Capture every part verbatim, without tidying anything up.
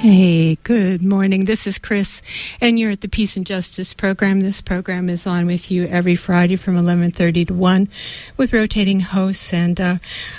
Hey, good morning. This is Chris, and you're at the Peace and Justice program. This program is on with you every Friday from eleven thirty to one with rotating hosts. And uh,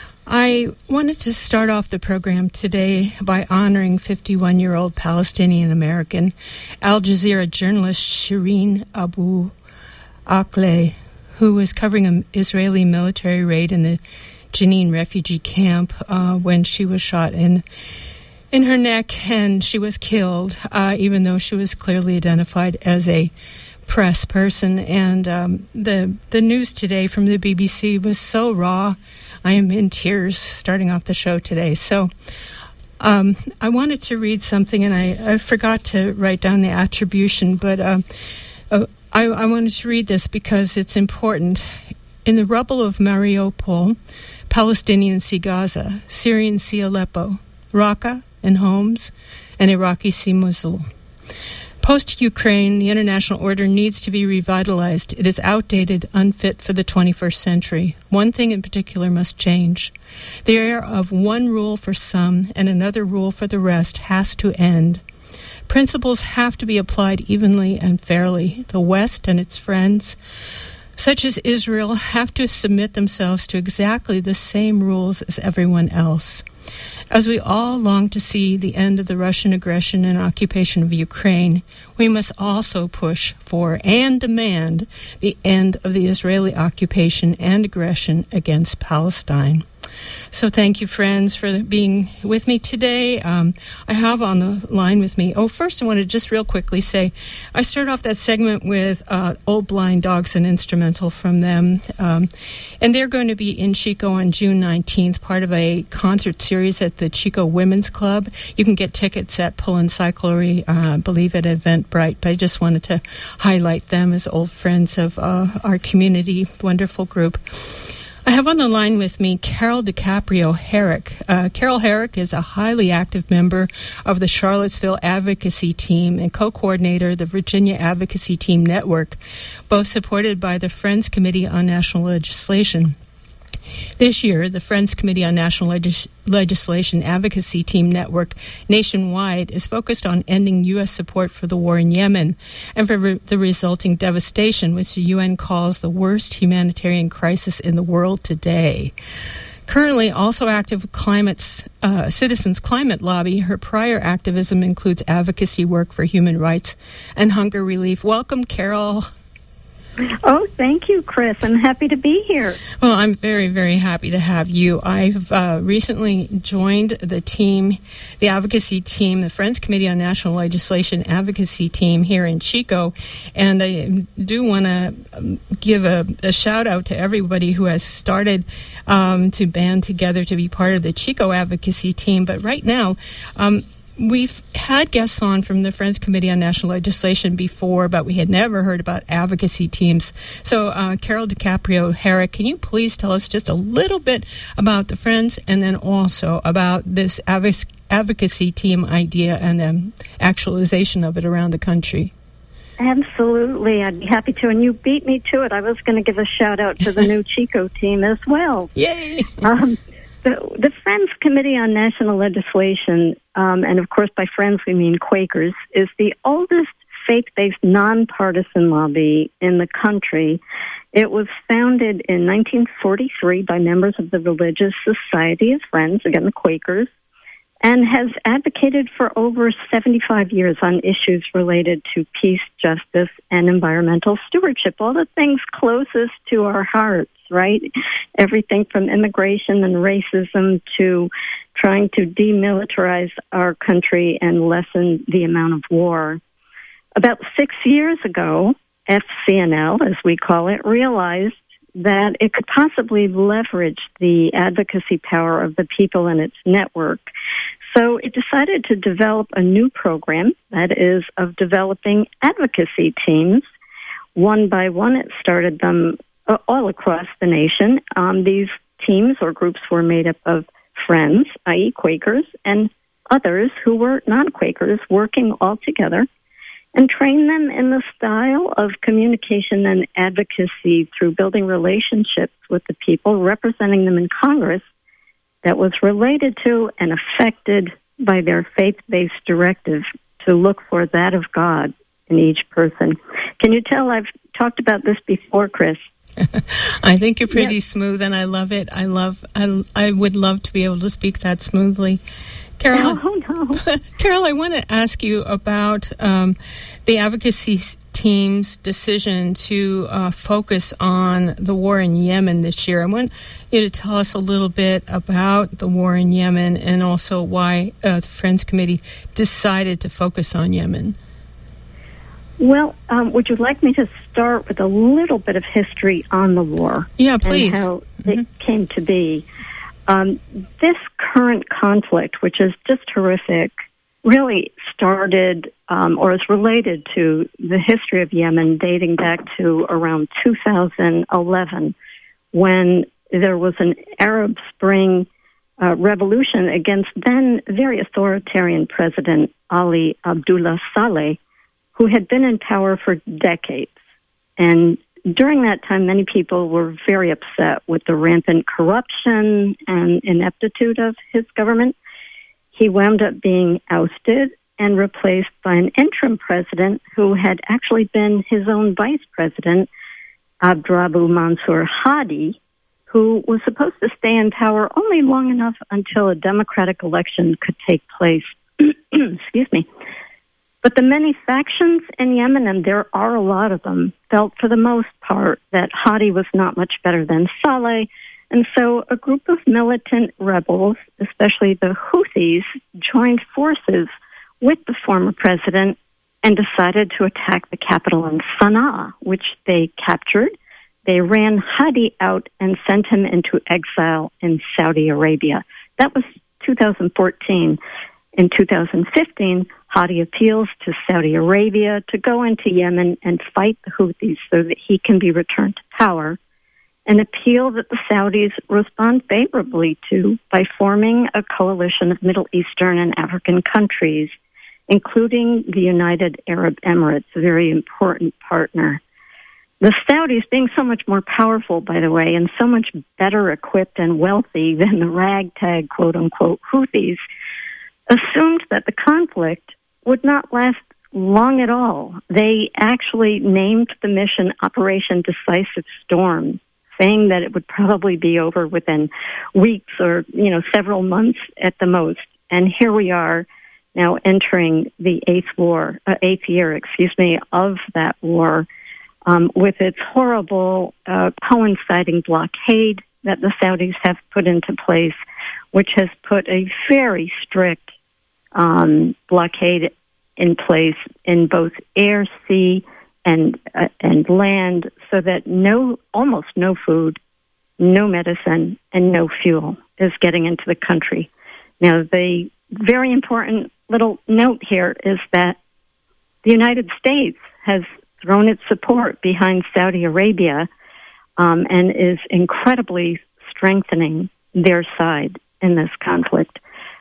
I wanted to start off the program today by honoring fifty-one-year-old Palestinian-American Al Jazeera journalist Shireen Abu Akleh, who was covering an Israeli military raid in the Jenin refugee camp uh, when she was shot in in her neck, and she was killed, uh, even though she was clearly identified as a press person. And um, the the news today from the B B C was so raw. I am in tears starting off the show today. So um, I wanted to read something, and I, I forgot to write down the attribution, but uh, uh, I, I wanted to read this because it's important. In the rubble of Mariupol, Palestinians see Gaza, Syrians see Aleppo, Raqqa and Homs, and Iraqi see Mosul. Post-Ukraine, the international order needs to be revitalized. It is outdated, unfit for the twenty-first century. One thing in particular must change. The era of one rule for some and another rule for the rest has to end. Principles have to be applied evenly and fairly. The West and its friends, such as Israel, have to submit themselves to exactly the same rules as everyone else. As we all long to see the end of the Russian aggression and occupation of Ukraine, we must also push for and demand the end of the Israeli occupation and aggression against Palestine. So thank you, friends, for being with me today. Um, I have on the line with me, oh, first I want to just real quickly say, I started off that segment with uh, Old Blind Dogs, an instrumental from them. Um, and they're going to be in Chico on June nineteenth, part of a concert series at the Chico Women's Club. You can get tickets at Pull and Cyclery, uh, I believe at Eventbrite, but I just wanted to highlight them as old friends of uh, our community, wonderful group. I have on the line with me Carol DiCaprio Herrick. Uh, Carol Herrick is a highly active member of the Charlottesville Advocacy Team and co-coordinator of the Virginia Advocacy Team Network, both supported by the Friends Committee on National Legislation. This year, the Friends Committee on National Legis- Legislation Advocacy Team Network nationwide is focused on ending U S support for the war in Yemen and for re- the resulting devastation, which the U N calls the worst humanitarian crisis in the world today. Currently also active with Climate's, uh, Citizens Climate Lobby, her prior activism includes advocacy work for human rights and hunger relief. Welcome, Carol. Oh, thank you, Chris. I'm happy to be here. Well, I'm very, very happy to have you. I've uh, recently joined the team, the advocacy team, the Friends Committee on National Legislation advocacy team here in Chico, and I do want to give a, a shout out to everybody who has started um, to band together to be part of the Chico advocacy team. But right now, um, we've had guests on from the Friends Committee on National Legislation before, but we had never heard about advocacy teams. So, uh, Carol DiCaprio Herrick, can you please tell us just a little bit about the Friends and then also about this adv- advocacy team idea and the um, actualization of it around the country? Absolutely. I'd be happy to. And you beat me to it. I was going to give a shout out to the new Chico team as well. Yay! Um, The, the Friends Committee on National Legislation, um, and of course by Friends we mean Quakers, is the oldest faith-based nonpartisan lobby in the country. It was founded in nineteen forty-three by members of the Religious Society of Friends, again the Quakers, and has advocated for over seventy-five years on issues related to peace, justice, and environmental stewardship, all the things closest to our hearts, right? Everything from immigration and racism to trying to demilitarize our country and lessen the amount of war. About six years ago, F C N L, as we call it, realized that it could possibly leverage the advocacy power of the people in its network. So it decided to develop a new program, that is, of developing advocacy teams. One by one, it started them uh, all across the nation. Um, these teams or groups were made up of friends, that is. Quakers, and others who were non-Quakers working all together, and train them in the style of communication and advocacy through building relationships with the people, representing them in Congress that was related to and affected by their faith-based directive to look for that of God in each person. Can you tell I've talked about this before, Chris? I think you're pretty Yes. smooth, and I love it. I love. I, I would love to be able to speak that smoothly. Carol, Oh, no. Carol, I want to ask you about um, the advocacy team's decision to uh, focus on the war in Yemen this year. I want you to tell us a little bit about the war in Yemen and also why uh, the Friends Committee decided to focus on Yemen. Well, um, would you like me to start with a little bit of history on the war? Yeah, please. And how Mhm. it came to be. Um, this current conflict, which is just horrific, really started um, or is related to the history of Yemen dating back to around two thousand eleven, when there was an Arab Spring uh, revolution against then very authoritarian President Ali Abdullah Saleh, who had been in power for decades. And during that time, many people were very upset with the rampant corruption and ineptitude of his government. He wound up being ousted and replaced by an interim president who had actually been his own vice president, Abdrabbu Mansur Hadi, who was supposed to stay in power only long enough until a democratic election could take place. Excuse me. But the many factions in Yemen, and there are a lot of them, felt for the most part that Hadi was not much better than Saleh. And so a group of militant rebels, especially the Houthis, joined forces with the former president and decided to attack the capital in Sana'a, which they captured. They ran Hadi out and sent him into exile in Saudi Arabia. That was two thousand fourteen. In two thousand fifteen, Hadi appeals to Saudi Arabia to go into Yemen and fight the Houthis so that he can be returned to power, an appeal that the Saudis respond favorably to by forming a coalition of Middle Eastern and African countries, including the United Arab Emirates, a very important partner. The Saudis, being so much more powerful, by the way, and so much better equipped and wealthy than the ragtag, quote-unquote, Houthis, assumed that the conflict would not last long at all. They actually named the mission Operation Decisive Storm, saying that it would probably be over within weeks or, you know, several months at the most. And here we are now entering the eighth war, uh, eighth year, excuse me, of that war, um, with its horrible uh, coinciding blockade that the Saudis have put into place, which has put a very strict Um, blockade in place in both air, sea, and uh, and land, so that no, almost no food, no medicine, and no fuel is getting into the country. Now, the very important little note here is that the United States has thrown its support behind Saudi Arabia um, and is incredibly strengthening their side in this conflict.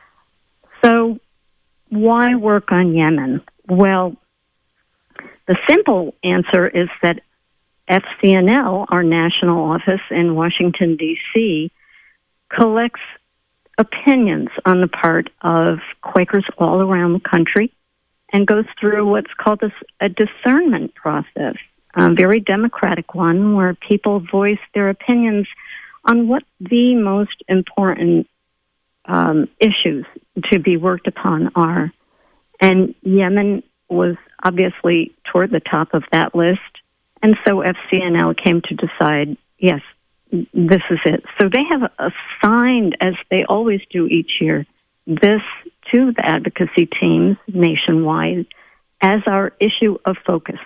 So, why work on Yemen? Well, the simple answer is that F C N L, our national office in Washington, D C, collects opinions on the part of Quakers all around the country and goes through what's called a, a discernment process, a very democratic one, where people voice their opinions on what the most important um, issues to be worked upon are. And Yemen was obviously toward the top of that list. And so F C N L came to decide, yes, this is it. So they have assigned, as they always do each year, this to the advocacy teams nationwide as our issue of focus.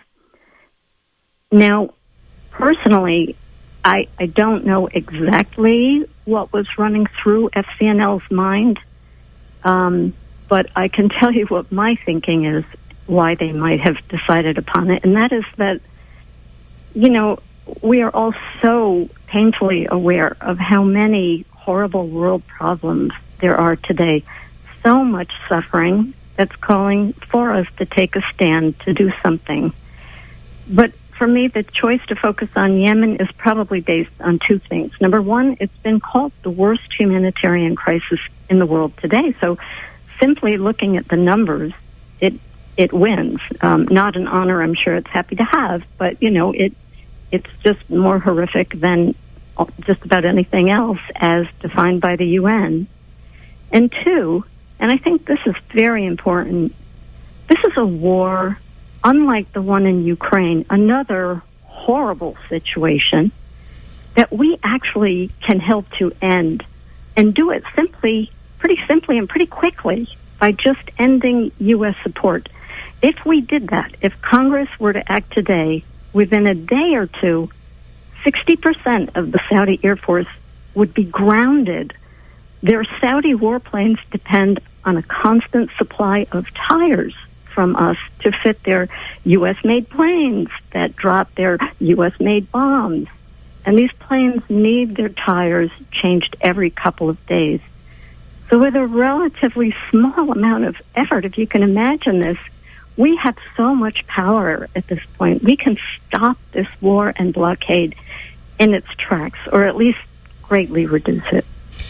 Now, personally, I, I don't know exactly what was running through F C N L's mind, um, but I can tell you what my thinking is, why they might have decided upon it, and that is that, you know, we are all so painfully aware of how many horrible world problems there are today. So much suffering that's calling for us to take a stand, to do something. But for me, the choice to focus on Yemen is probably based on two things. Number one, it's been called the worst humanitarian crisis in the world today. So simply looking at the numbers, it it wins. Um, not an honor I'm sure it's happy to have, but, you know, it it's just more horrific than just about anything else as defined by the U N. And two, and I think this is very important, this is a war unlike the one in Ukraine, another horrible situation that we actually can help to end, and do it simply, pretty simply and pretty quickly by just ending U S support. If we did that, if Congress were to act today, within a day or two, sixty percent of the Saudi Air Force would be grounded. Their Saudi warplanes depend on a constant supply of tires from us to fit their U S-made planes that drop their U S-made bombs. And these planes need their tires changed every couple of days. So with a relatively small amount of effort, if you can imagine this, we have so much power at this point. We can stop this war and blockade in its tracks, or at least greatly reduce it.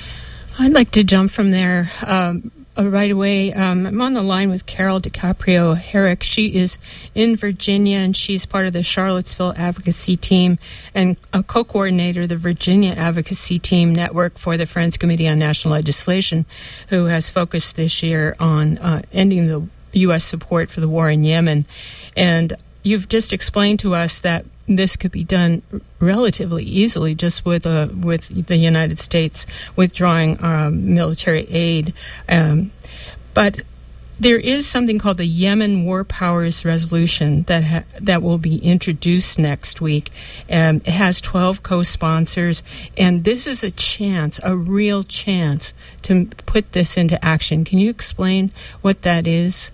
I'd like to jump from there um, right away. Um, I'm on the line with Carol DiCaprio Herrick. She is in Virginia, and she's part of the Charlottesville Advocacy Team and a co-coordinator of the Virginia Advocacy Team Network for the Friends Committee on National Legislation, who has focused this year on uh, ending the U S support for the war in Yemen. And you've just explained to us that this could be done relatively easily just with uh, with the United States withdrawing um, military aid. Um, but there is something called the Yemen War Powers Resolution that ha- that will be introduced next week. Um, it has twelve co-sponsors, and this is a chance, a real chance, to put this into action. Can you explain what that is?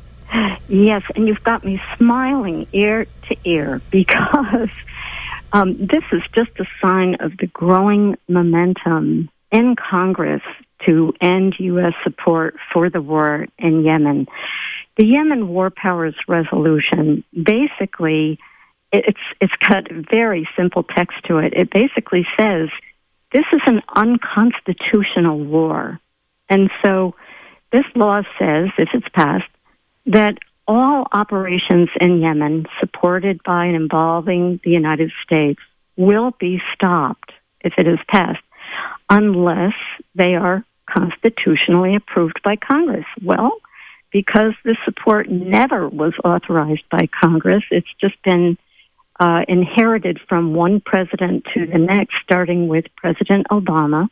Yes, and you've got me smiling ear to ear because um, this is just a sign of the growing momentum in Congress to end U S support for the war in Yemen. The Yemen War Powers Resolution, basically, it's it's got very simple text to it. It basically says this is an unconstitutional war. And so this law says, if it's passed, that all operations in Yemen supported by and involving the United States will be stopped if it is passed, unless they are constitutionally approved by Congress. Well, because this support never was authorized by Congress, it's just been uh, inherited from one president to the next, starting with President Obama.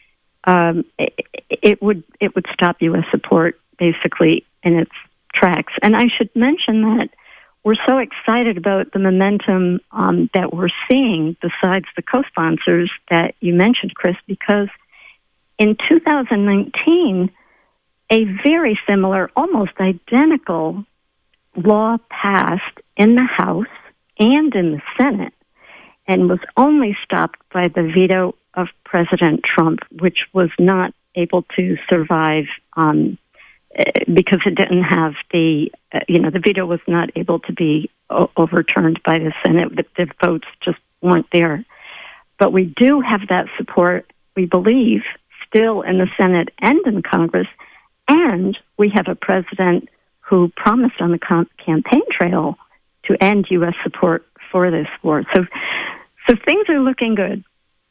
Um, it, it would it would stop U S support basically in its tracks. And I should mention that we're so excited about the momentum um, that we're seeing besides the co-sponsors that you mentioned, Chris, because in two thousand nineteen, a very similar, almost identical law passed in the House and in the Senate and was only stopped by the veto of President Trump, which was not able to survive um because it didn't have the, uh, you know, the veto was not able to be o- overturned by the Senate. The, the votes just weren't there. But we do have that support, we believe, still in the Senate and in Congress. And we have a president who promised on the com- campaign trail to end U S support for this war. So, so things are looking good.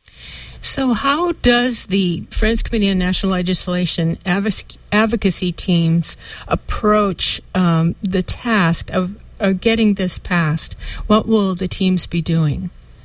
So how does the Friends Committee on National Legislation advocacy teams approach um, the task of, of getting this passed? What will the teams be doing?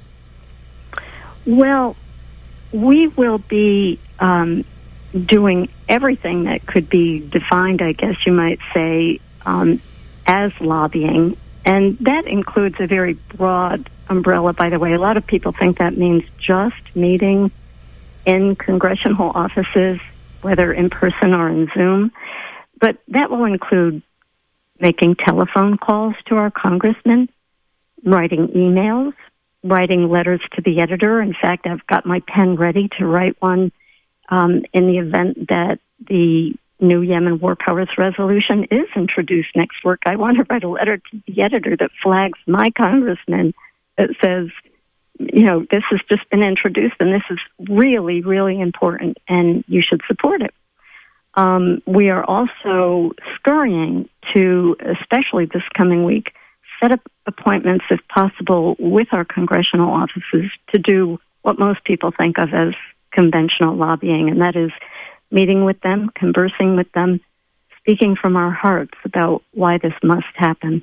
Well, we will be um, doing everything that could be defined, I guess you might say, um, as lobbying. And that includes a very broad umbrella, by the way. A lot of people think that means just meeting in congressional offices, whether in person or in Zoom. But that will include making telephone calls to our congressmen, writing emails, writing letters to the editor. In fact, I've got my pen ready to write one um, in the event that the new Yemen War Powers Resolution is introduced next week. I want to write a letter to the editor that flags my congressman that says, you know, this has just been introduced and this is really, really important and you should support it. Um, we are also scurrying to, especially this coming week, set up appointments, if possible, with our congressional offices to do what most people think of as conventional lobbying, and that is meeting with them, conversing with them, speaking from our hearts about why this must happen.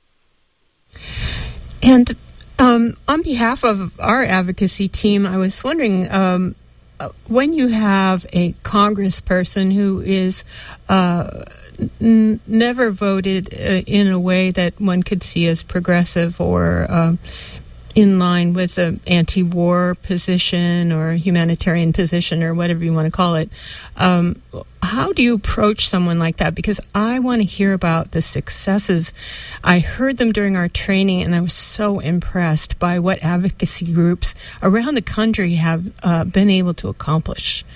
And um, on behalf of our advocacy team, I was wondering, um, when you have a congressperson who is uh, n- never voted uh, in a way that one could see as progressive or uh, in line with an anti-war position or humanitarian position or whatever you want to call it, um, how do you approach someone like that? Because I want to hear about the successes. I heard them during our training, and I was so impressed by what advocacy groups around the country have uh, been able to accomplish.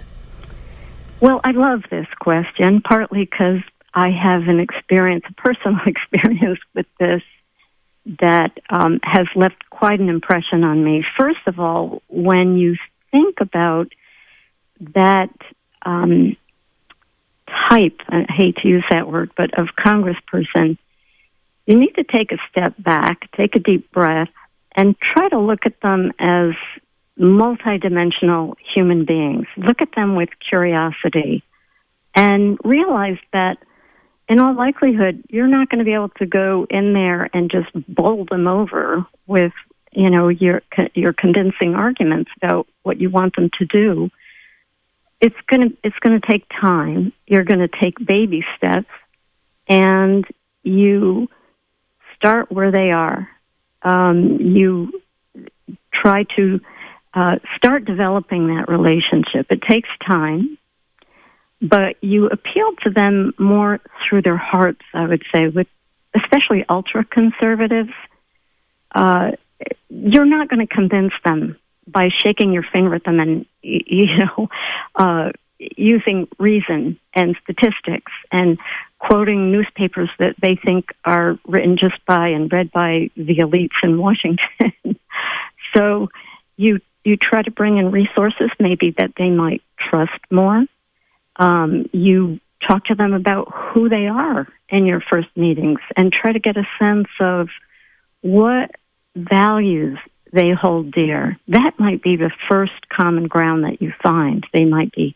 Well, I love this question, partly because I have an experience, a personal experience with this that um, has left quite an impression on me. First of all, when you think about that um, type, I hate to use that word, but of congressperson, you need to take a step back, take a deep breath, and try to look at them as multidimensional human beings. Look at them with curiosity and realize that in all likelihood, you're not going to be able to go in there and just bowl them over with, you know, your your convincing arguments about what you want them to do. It's going to it's going to take time. You're going to take baby steps, and you start where they are. Um, you try to uh, start developing that relationship. It takes time. But you appeal to them more through their hearts, I would say, with especially ultra-conservatives. Uh, you're not going to convince them by shaking your finger at them and, you know, uh, using reason and statistics and quoting newspapers that they think are written just by and read by the elites in Washington. So you you try to bring in resources maybe that they might trust more. Um, you talk to them about who they are in your first meetings and try to get a sense of what values they hold dear. That might be the first common ground that you find. They might be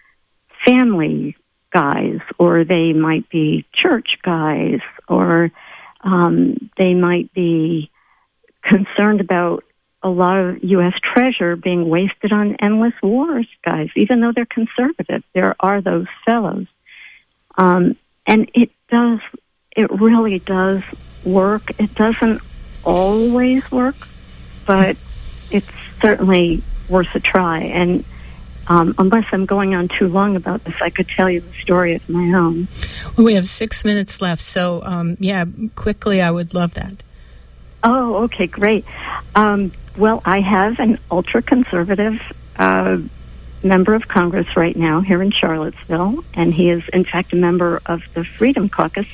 family guys, or they might be church guys, or um, they might be concerned about a lot of U S treasure being wasted on endless wars, guys. Even though they're conservative, there are those fellows. Um, and it does, it really does work. It doesn't always work, but it's certainly worth a try. And um, unless I'm going on too long about this, I could tell you a story of my own. Well, we have six minutes left, so um, yeah, quickly, I would love that. Oh, okay, great. Um, well, I have an ultra-conservative uh, member of Congress right now here in Charlottesville, and he is, in fact, a member of the Freedom Caucus.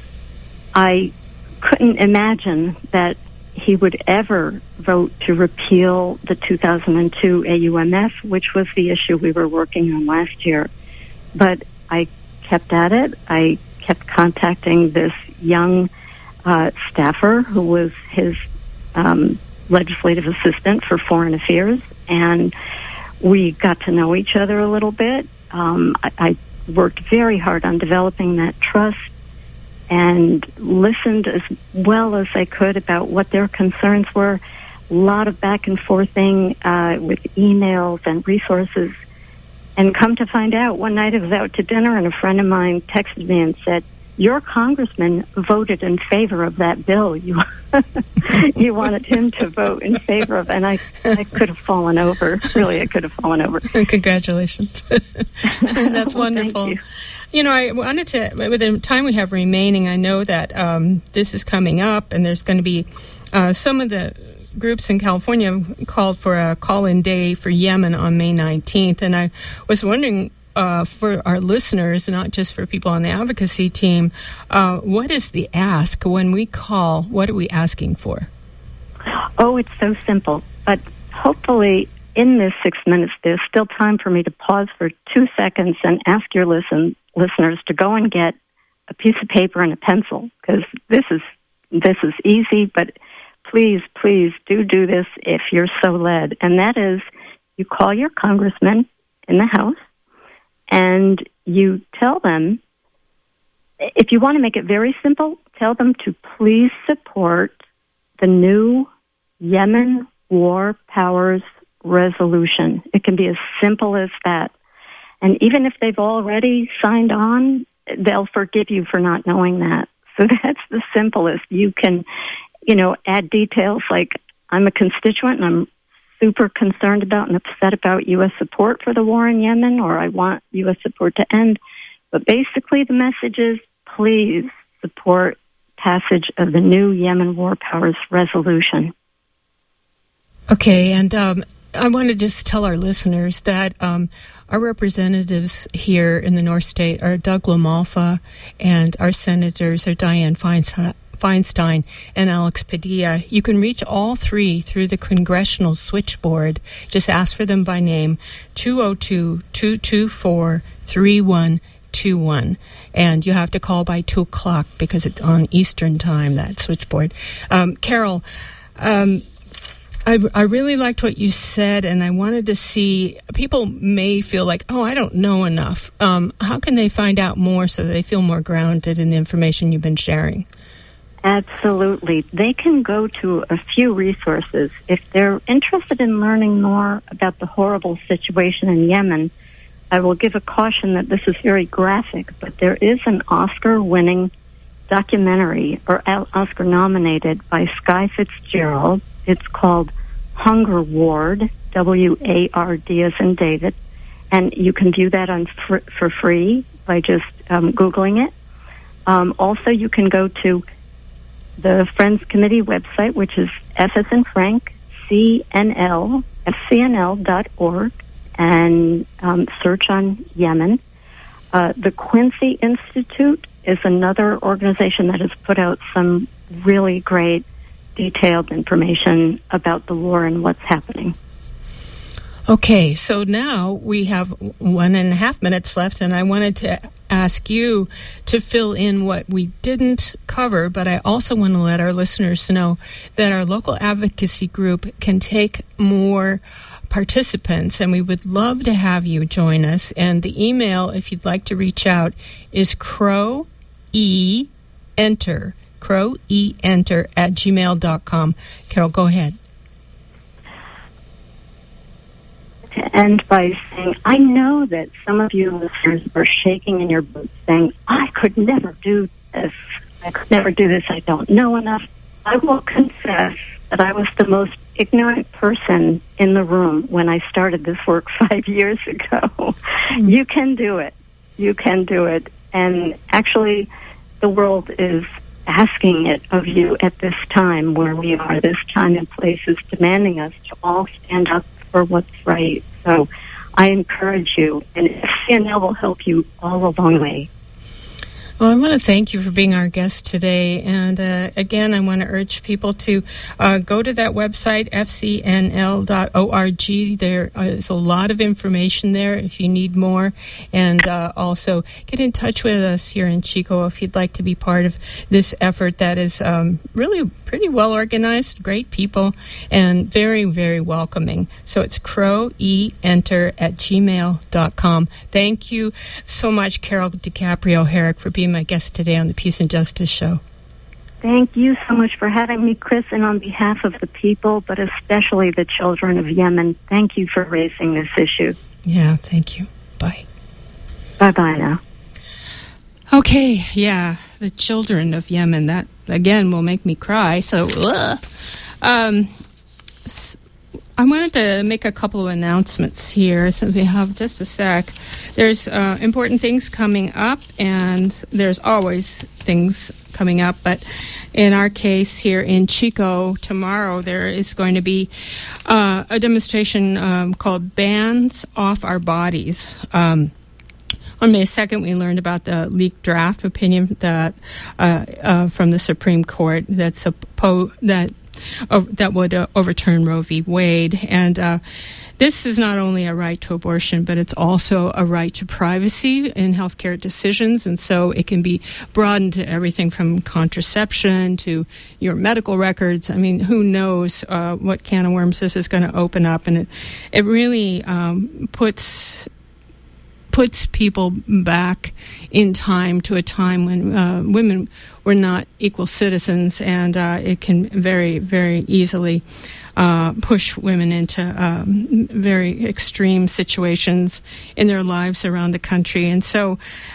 I couldn't imagine that he would ever vote to repeal the two thousand two A U M F, which was the issue we were working on last year. But I kept at it. I kept contacting this young uh, staffer who was his um, legislative assistant for foreign affairs, and we got to know each other a little bit. Um, I, I worked very hard on developing that trust and listened as well as I could about what their concerns were. A lot of back and forthing uh, with emails and resources. And come to find out, one night I was out to dinner and a friend of mine texted me and said, "Your congressman voted in favor of that bill you you wanted him to vote in favor of." And I, I could have fallen over. Really, I could have fallen over. Congratulations. That's wonderful. Thank you. You know, I wanted to, with the time we have remaining, I know that um, this is coming up, and there's going to be uh, some of the groups in California called for a call-in day for Yemen on May nineteenth. And I was wondering, uh, for our listeners, not just for people on the advocacy team, uh, what is the ask when we call? What are we asking for? Oh, it's so simple. But hopefully in this six minutes, there's still time for me to pause for two seconds and ask your listen, listeners to go and get a piece of paper and a pencil, because this is this is easy, but please, please do do this if you're so led. And that is, you call your congressman in the House and you tell them, if you want to make it very simple, tell them to please support the new Yemen War Powers Resolution. It can be as simple as that. And even if they've already signed on, they'll forgive you for not knowing that. So that's the simplest. You can, you know, add details like, I'm a constituent and I'm super concerned about and upset about U S support for the war in Yemen, or I want U S support to end. But basically the message is, please support passage of the new Yemen War Powers Resolution. Okay, and um, I want to just tell our listeners that um, our representatives here in the North State are Doug LaMalfa, and our senators are Dianne Feinstein, Feinstein and Alex Padilla. You can reach all three through the Congressional Switchboard. Just ask for them by name, two oh two, two two four, three one two one. And you have to call by two o'clock because it's on Eastern Time, that switchboard. Um, Carol, um, I, I really liked what you said, and I wanted to see, people may feel like, oh, I don't know enough. Um, how can they find out more so that they feel more grounded in the information you've been sharing? Absolutely. They can go to a few resources. If they're interested in learning more about the horrible situation in Yemen, I will give a caution that this is very graphic, but there is an Oscar-winning documentary, or Oscar-nominated, by Skye Fitzgerald. It's called Hunger Ward, W A R D as in David, and you can view that on fr- for free by just um, Googling it. Um, also, you can go to the Friends Committee website, which is F as in Frank, C N L, F C N L dot org, and um, search on Yemen. Uh, the Quincy Institute is another organization that has put out some really great detailed information about the war and what's happening. Okay, so now we have one and a half minutes left, and I wanted to ask you to fill in what we didn't cover, but I also want to let our listeners know that our local advocacy group can take more participants, and we would love to have you join us. And the email, if you'd like to reach out, is crow e enter crow e enter at gmail dot com. Carol, go ahead. To end by saying, I know that some of you listeners are shaking in your boots saying, I could never do this. I could never do this. I don't know enough. I will confess that I was the most ignorant person in the room when I started this work five years ago. Mm-hmm. You can do it. You can do it. And actually, the world is asking it of you at this time where we are. This time and place is demanding us to all stand up for what's right. So I encourage you, and F C N L will help you all along the way. Well, I want to thank you for being our guest today. And uh, again, I want to urge people to uh, go to that website, F C N L dot org. There is a lot of information there if you need more. And uh, also get in touch with us here in Chico if you'd like to be part of this effort that is um, really pretty well organized, great people, and very, very welcoming. So it's crow e enter at gmail dot com. Thank you so much, Carol DiCaprio Herrick, for being my guest today on the Peace and Justice Show. Thank you so much for having me, Chris, and on behalf of the people, but especially the children of Yemen, thank you for raising this issue. Yeah, thank you. Bye. Bye-bye now. Okay, yeah, the children of Yemen, that, again, will make me cry, so, ugh. Um, so I wanted to make a couple of announcements here, since we have just a sec. There's uh, important things coming up, and there's always things coming up, but in our case here in Chico, tomorrow there is going to be uh, a demonstration um, called Bands Off Our Bodies. Um, on May second, we learned about the leaked draft opinion that uh, uh, from the Supreme Court that suppo- that uh, that would uh, overturn Roe v. Wade. And uh, this is not only a right to abortion, but it's also a right to privacy in healthcare decisions. And so it can be broadened to everything from contraception to your medical records. I mean, who knows uh, what can of worms this is going to open up. And it, it really um, puts... puts people back in time to a time when uh, women were not equal citizens, and uh, it can very, very easily uh, push women into um, very extreme situations in their lives around the country. And so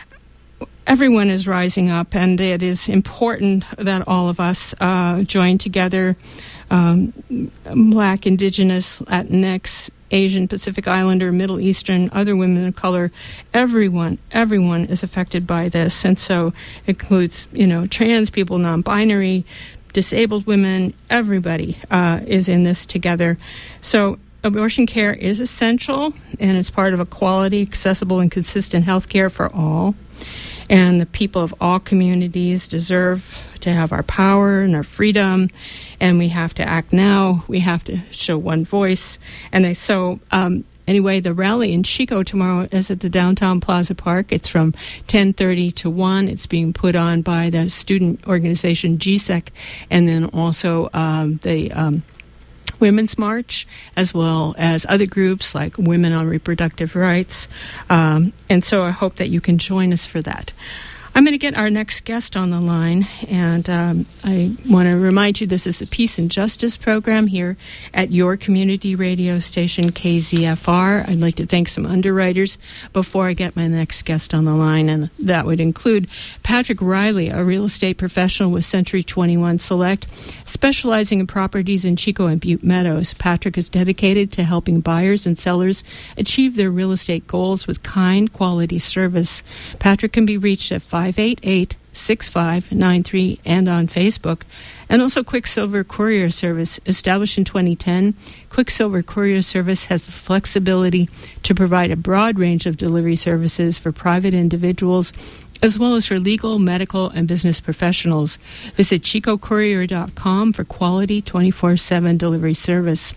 everyone is rising up, and it is important that all of us uh, join together, um, Black, Indigenous, Latinx, Asian, Pacific Islander, Middle Eastern, other women of color. Everyone, everyone is affected by this. And so it includes, you know, trans people, non-binary, disabled women, everybody uh, is in this together. So abortion care is essential, and it's part of a quality, accessible, and consistent health care for all. And the people of all communities deserve to have our power and our freedom, and we have to act now. We have to show one voice. And I, so um, anyway, the rally in Chico tomorrow is at the Downtown Plaza Park. It's from ten thirty to one. It's being put on by the student organization G S E C, and then also um, the um, Women's March, as well as other groups like Women on Reproductive Rights. Um, and so I hope that you can join us for that. I'm going to get our next guest on the line, and um, I want to remind you this is the Peace and Justice program here at your community radio station, K Z F R. I'd like to thank some underwriters before I get my next guest on the line, and that would include Patrick Riley, a real estate professional with Century twenty-one Select, specializing in properties in Chico and Butte Meadows. Patrick is dedicated to helping buyers and sellers achieve their real estate goals with kind, quality service. Patrick can be reached at five eight eight, six five nine three and on Facebook. And also Quicksilver Courier Service. Established in twenty ten, Quicksilver Courier Service has the flexibility to provide a broad range of delivery services for private individuals as well as for legal, medical, and business professionals. Visit chico courier dot com for quality twenty-four seven delivery service.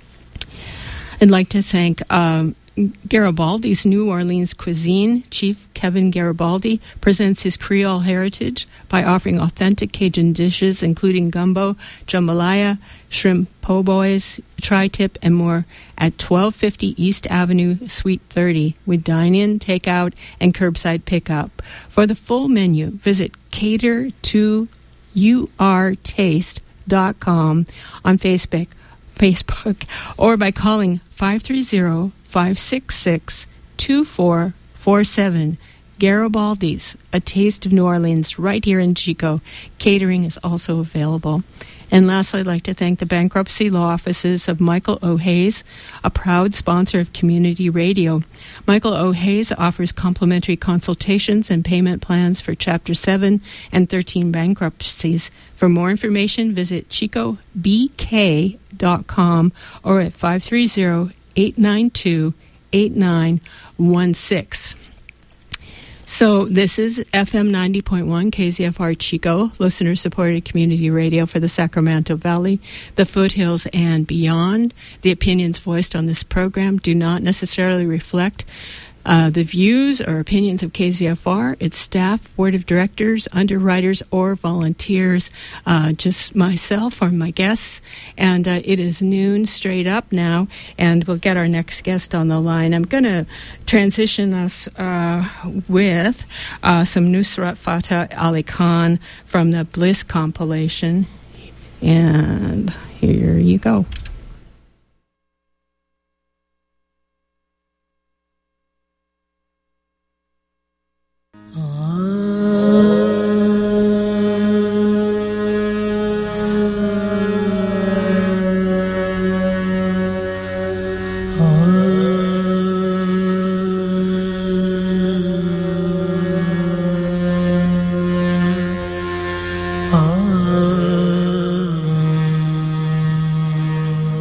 I'd like to thank um, Garibaldi's New Orleans Cuisine. Chief Kevin Garibaldi presents his Creole heritage by offering authentic Cajun dishes, including gumbo, jambalaya, shrimp po' boys, tri-tip, and more at twelve fifty East Avenue, Suite thirty, with dine-in, takeout, and curbside pickup. For the full menu, visit cater to u r taste dot com on Facebook, Facebook, or by calling five three zero, five six six, two four four seven. Garibaldi's, a taste of New Orleans, right here in Chico. Catering is also available. And lastly, I'd like to thank the bankruptcy law offices of Michael O'Hayes, a proud sponsor of community radio. Michael O'Hayes offers complimentary consultations and payment plans for Chapter seven and thirteen bankruptcies. For more information, visit chico b k dot com or at five three zero, eight nine two, eight nine one six. So this is F M ninety point one K Z F R Chico, listener-supported community radio for the Sacramento Valley, the foothills, and beyond. The opinions voiced on this program do not necessarily reflect Uh, the views or opinions of K Z F R, its staff, board of directors, underwriters, or volunteers, uh, just myself or my guests. And uh, it is noon straight up now, and we'll get our next guest on the line. I'm going to transition us uh, with uh, some Nusrat Fateh Ali Khan from the Bliss compilation. And here you go. Ah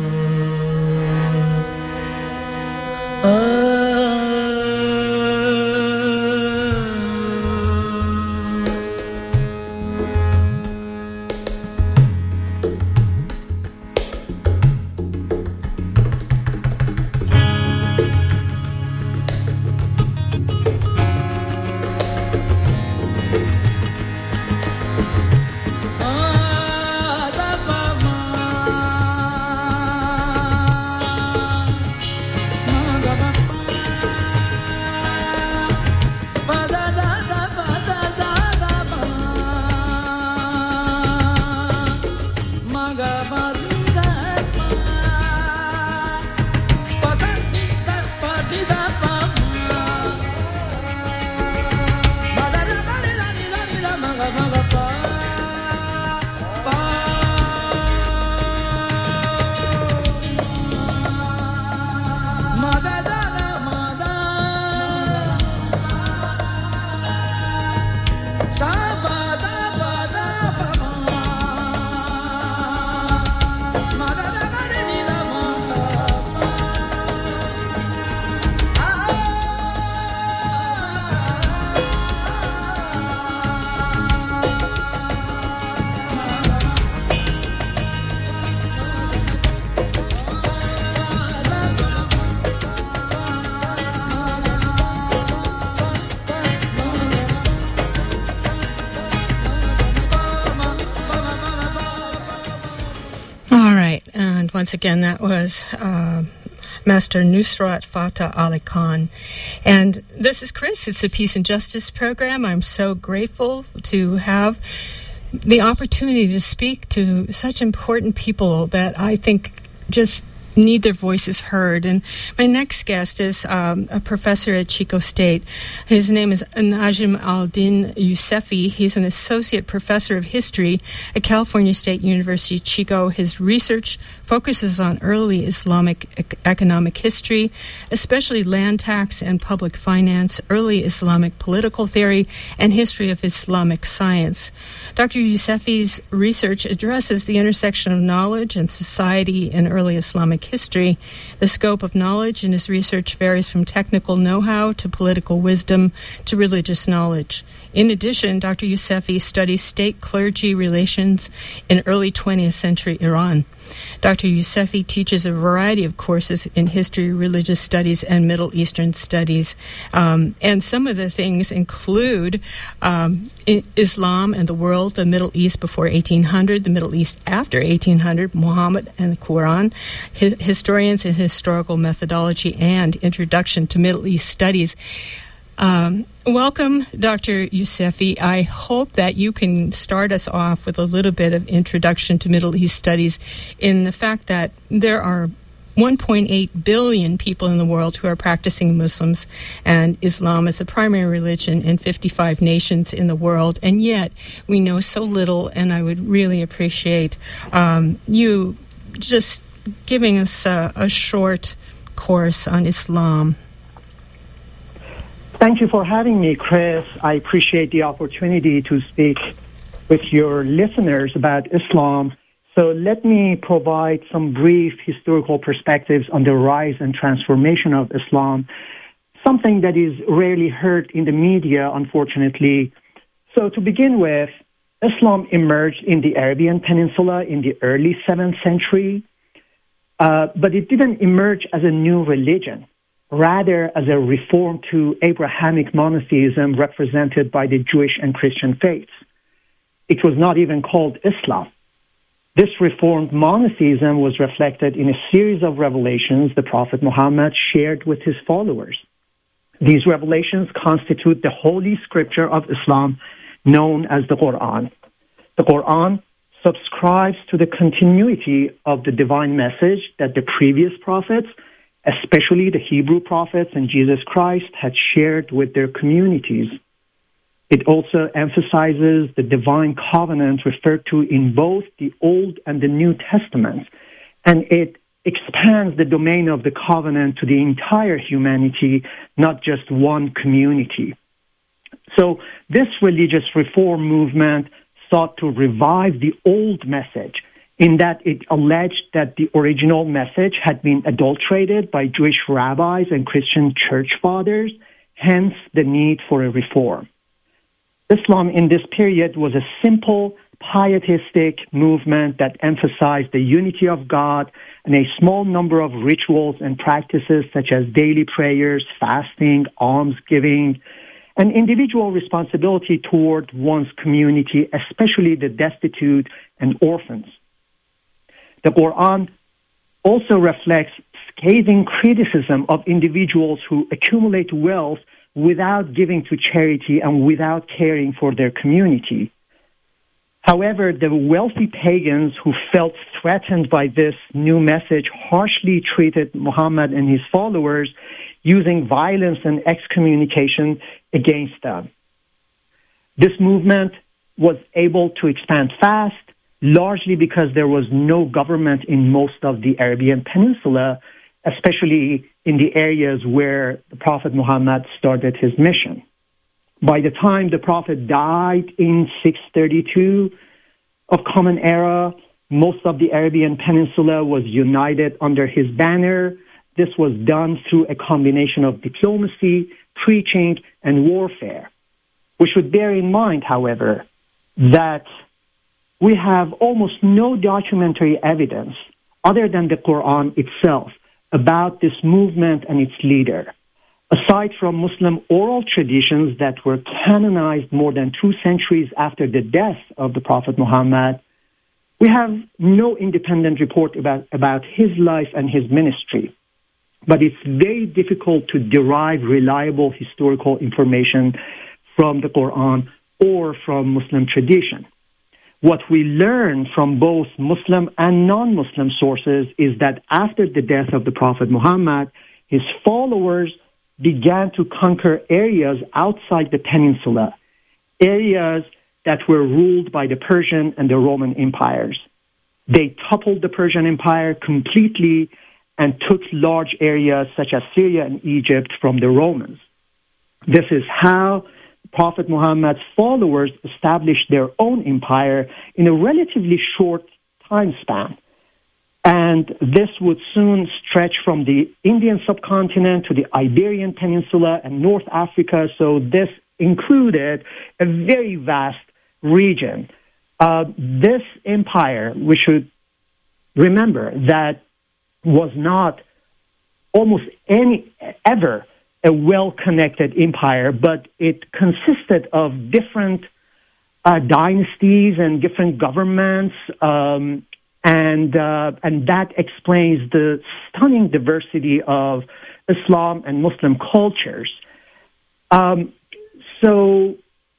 once again, that was uh, Master Nusrat Fateh Ali Khan. And this is Chris. It's a Peace and Justice program. I'm so grateful to have the opportunity to speak to such important people that I think just need their voices heard. And my next guest is um, a professor at Chico State. His name is Najm al-Din Yousefi. He's an associate professor of history at California State University, Chico. His research focuses on early Islamic ec- economic history, especially land tax and public finance, early Islamic political theory, and history of Islamic science. Doctor Yousefi's research addresses the intersection of knowledge and society in early Islamic history. The scope of knowledge in his research varies from technical know-how to political wisdom to religious knowledge. In addition, Doctor Yousefi studies state clergy relations in early twentieth century Iran. Doctor Yousefi teaches a variety of courses in history, religious studies, and Middle Eastern studies. Um, and some of the things include um, Islam and the world, the Middle East before eighteen hundred, the Middle East after eighteen hundred, Muhammad and the Quran, hi- historians and historical methodology, and introduction to Middle East studies. Um, welcome, Doctor Yousefi. I hope that you can start us off with a little bit of introduction to Middle East studies in the fact that there are one point eight billion people in the world who are practicing Muslims, and Islam is the primary religion in fifty-five nations in the world, and yet we know so little, and I would really appreciate um, you just giving us a, a short course on Islam. Thank you for having me, Chris. I appreciate the opportunity to speak with your listeners about Islam. So let me provide some brief historical perspectives on the rise and transformation of Islam, something that is rarely heard in the media, unfortunately. So to begin with, Islam emerged in the Arabian Peninsula in the early seventh century, uh, but it didn't emerge as a new religion. Rather as a reform to Abrahamic monotheism represented by the Jewish and Christian faiths. It was not even called Islam. This reformed monotheism was reflected in a series of revelations the Prophet Muhammad shared with his followers. These revelations constitute the holy scripture of Islam known as the Quran. The Quran subscribes to the continuity of the divine message that the previous prophets, especially the Hebrew prophets and Jesus Christ, had shared with their communities. It also emphasizes the divine covenant referred to in both the Old and the New Testaments, and it expands the domain of the covenant to the entire humanity, not just one community. So this religious reform movement sought to revive the old message, in that it alleged that the original message had been adulterated by Jewish rabbis and Christian church fathers, hence the need for a reform. Islam in this period was a simple, pietistic movement that emphasized the unity of God and a small number of rituals and practices such as daily prayers, fasting, almsgiving, and individual responsibility toward one's community, especially the destitute and orphans. The Quran also reflects scathing criticism of individuals who accumulate wealth without giving to charity and without caring for their community. However, the wealthy pagans who felt threatened by this new message harshly treated Muhammad and his followers, using violence and excommunication against them. This movement was able to expand fast, largely because there was no government in most of the Arabian Peninsula, especially in the areas where the Prophet Muhammad started his mission. By the time the Prophet died in six thirty-two of Common Era, most of the Arabian Peninsula was united under his banner. This was done through a combination of diplomacy, preaching, and warfare. We should bear in mind, however, that we have almost no documentary evidence other than the Quran itself about this movement and its leader. Aside from Muslim oral traditions that were canonized more than two centuries after the death of the Prophet Muhammad, We have no independent report about, about his life and his ministry, but it's very difficult to derive reliable historical information from the Quran or from Muslim tradition. What we learn from both Muslim and non-Muslim sources is that after the death of the Prophet Muhammad, his followers began to conquer areas outside the peninsula, areas that were ruled by the Persian and the Roman empires. They toppled the Persian Empire completely and took large areas such as Syria and Egypt from the Romans. This is how Prophet Muhammad's followers established their own empire in a relatively short time span. And this would soon stretch from the Indian subcontinent to the Iberian Peninsula and North Africa. So this included a very vast region. Uh, this empire, we should remember, that was not almost any ever a well-connected empire, but it consisted of different uh, dynasties and different governments, um, and uh, and that explains the stunning diversity of Islam and Muslim cultures. Um, so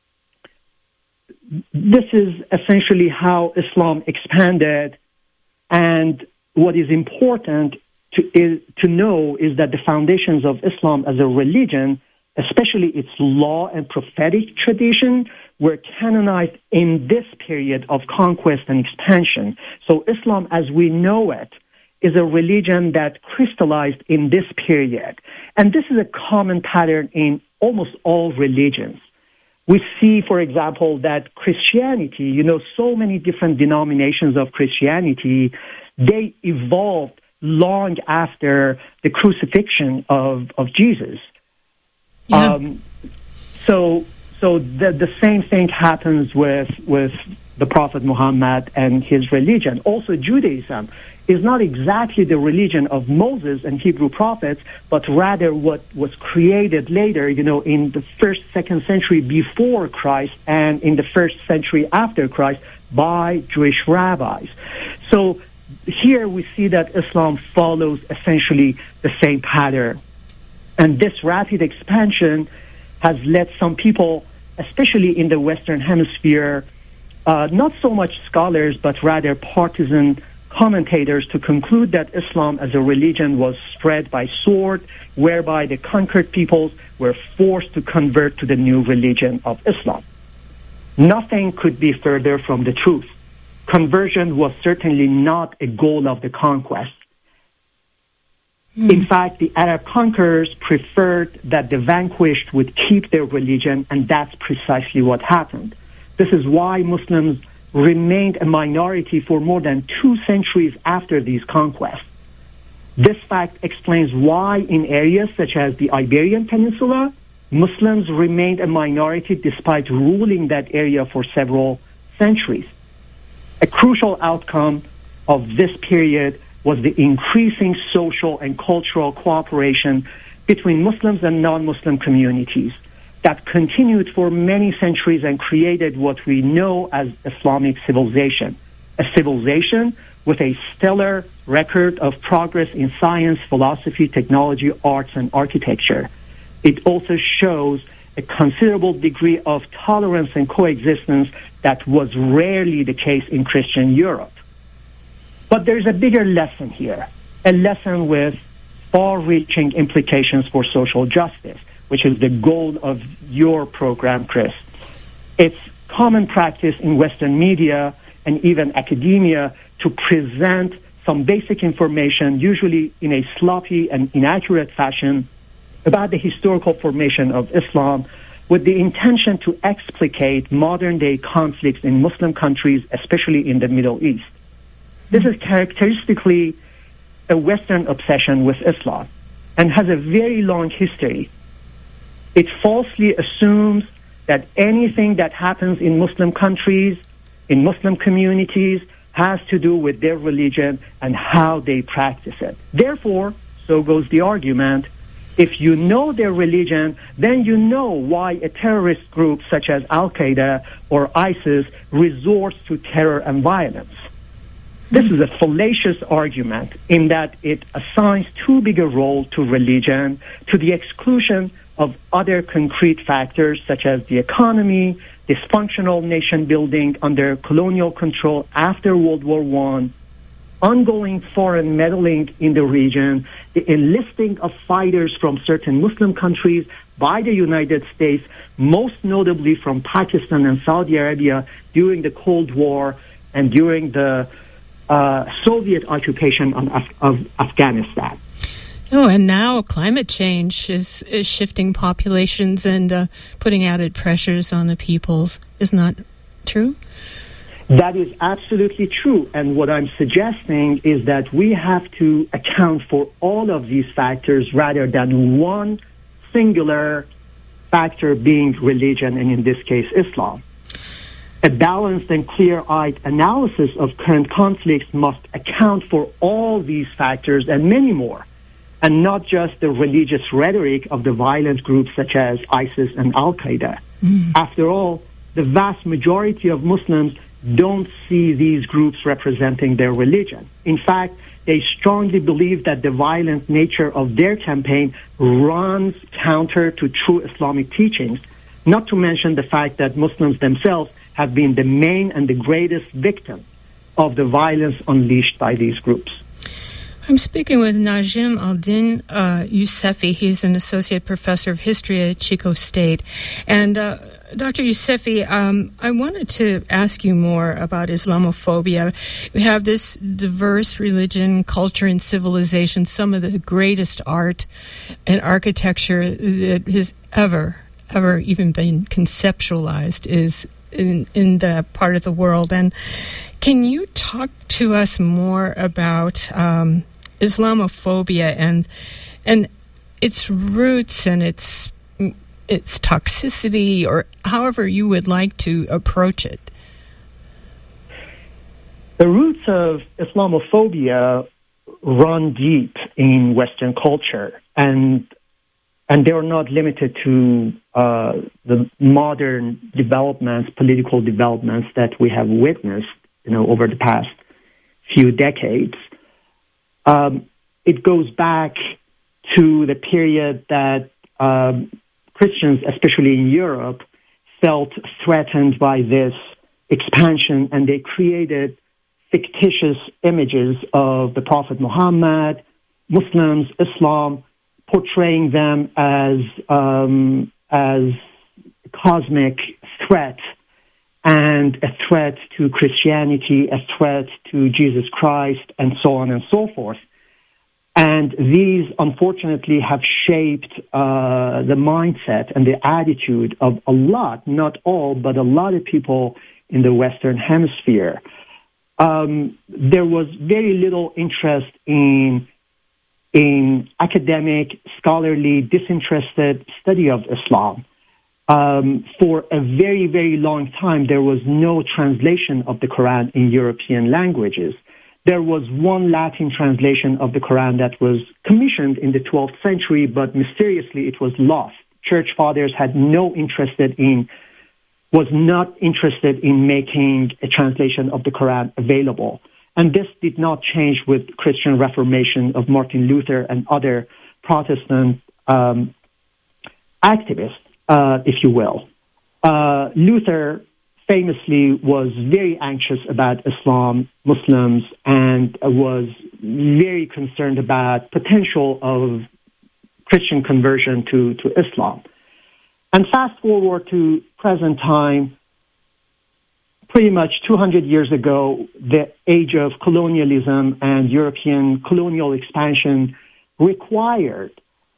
this is essentially how Islam expanded, and what is important to, is, to know is that the foundations of Islam as a religion, especially its law and prophetic tradition, were canonized in this period of conquest and expansion. So Islam, as we know it, is a religion that crystallized in this period. And this is a common pattern in almost all religions. We see, for example, that Christianity, you know, so many different denominations of Christianity, they evolved long after the crucifixion of, of Jesus. Yeah. Um, so so the, the same thing happens with, with the Prophet Muhammad and his religion. Also, Judaism is not exactly the religion of Moses and Hebrew prophets, but rather what was created later, you know, in the first, second century before Christ and in the first century after Christ by Jewish rabbis. So here we see that Islam follows essentially the same pattern. And this rapid expansion has led some people, especially in the Western Hemisphere, uh, not so much scholars, but rather partisan commentators, to conclude that Islam as a religion was spread by sword, whereby the conquered peoples were forced to convert to the new religion of Islam. Nothing could be further from the truth. Conversion was certainly not a goal of the conquest. Mm. In fact, the Arab conquerors preferred that the vanquished would keep their religion, and that's precisely what happened. This is why Muslims remained a minority for more than two centuries after these conquests. This fact explains why in areas such as the Iberian Peninsula, Muslims remained a minority despite ruling that area for several centuries. A crucial outcome of this period was the increasing social and cultural cooperation between Muslims and non-Muslim communities that continued for many centuries and created what we know as Islamic civilization, a civilization with a stellar record of progress in science, philosophy, technology, arts, and architecture. It also shows a considerable degree of tolerance and coexistence that was rarely the case in Christian Europe. But there's a bigger lesson here, a lesson with far-reaching implications for social justice, which is the goal of your program, Chris. It's common practice in Western media and even academia to present some basic information, usually in a sloppy and inaccurate fashion, about the historical formation of Islam, with the intention to explicate modern-day conflicts in Muslim countries, especially in the Middle East. This is characteristically a Western obsession with Islam and has a very long history. It falsely assumes that anything that happens in Muslim countries, in Muslim communities, has to do with their religion and how they practice it. Therefore, so goes the argument, if you know their religion, then you know why a terrorist group such as Al-Qaeda or ISIS resorts to terror and violence. This is a fallacious argument in that it assigns too big a role to religion to the exclusion of other concrete factors such as the economy, dysfunctional nation building under colonial control after World War One, ongoing foreign meddling in the region, the enlisting of fighters from certain Muslim countries by the United States, most notably from Pakistan and Saudi Arabia during the Cold War and during the uh, Soviet occupation of, Af- of Afghanistan. Oh, and now climate change is, is shifting populations and uh, putting added pressures on the peoples. Isn't that true? That is absolutely true. And what I'm suggesting is that we have to account for all of these factors rather than one singular factor being religion, and in this case, Islam. A balanced and clear-eyed analysis of current conflicts must account for all these factors and many more, and not just the religious rhetoric of the violent groups such as ISIS and Al-Qaeda. Mm. After all, the vast majority of Muslims don't see these groups representing their religion. In fact, they strongly believe that the violent nature of their campaign runs counter to true Islamic teachings, not to mention the fact that Muslims themselves have been the main and the greatest victim of the violence unleashed by these groups. I'm speaking with Najim Al-Din uh, Yousefi. He's an associate professor of history at Chico State. And uh, Doctor Yousefi, um, I wanted to ask you more about Islamophobia. We have this diverse religion, culture, and civilization, some of the greatest art and architecture that has ever, ever even been conceptualized is in, in the part of the world. And can you talk to us more about um, Islamophobia and and its roots and its its toxicity, or however you would like to approach it? The roots of Islamophobia run deep in Western culture, and and they are not limited to uh, the modern developments, political developments that we have witnessed, you know, over the past few decades. Um, it goes back to the period that um, Christians, especially in Europe, felt threatened by this expansion, and they created fictitious images of the Prophet Muhammad, Muslims, Islam, portraying them as um, as a cosmic threat and a threat to Christianity, a threat to Jesus Christ, and so on and so forth. And these, unfortunately, have shaped uh, the mindset and the attitude of a lot, not all, but a lot of people in the Western Hemisphere. Um, there was very little interest in in academic, scholarly, disinterested study of Islam. Um, for a very, very long time, there was no translation of the Quran in European languages. There was one Latin translation of the Quran that was commissioned in the twelfth century, but mysteriously it was lost. Church fathers had no interest in, was not interested in making a translation of the Quran available. And this did not change with Christian Reformation of Martin Luther and other Protestant um, activists. Uh, if you will. Uh, Luther famously was very anxious about Islam, Muslims, and was very concerned about potential of Christian conversion to, to Islam. And fast forward to present time, pretty much two hundred years ago, the age of colonialism and European colonial expansion required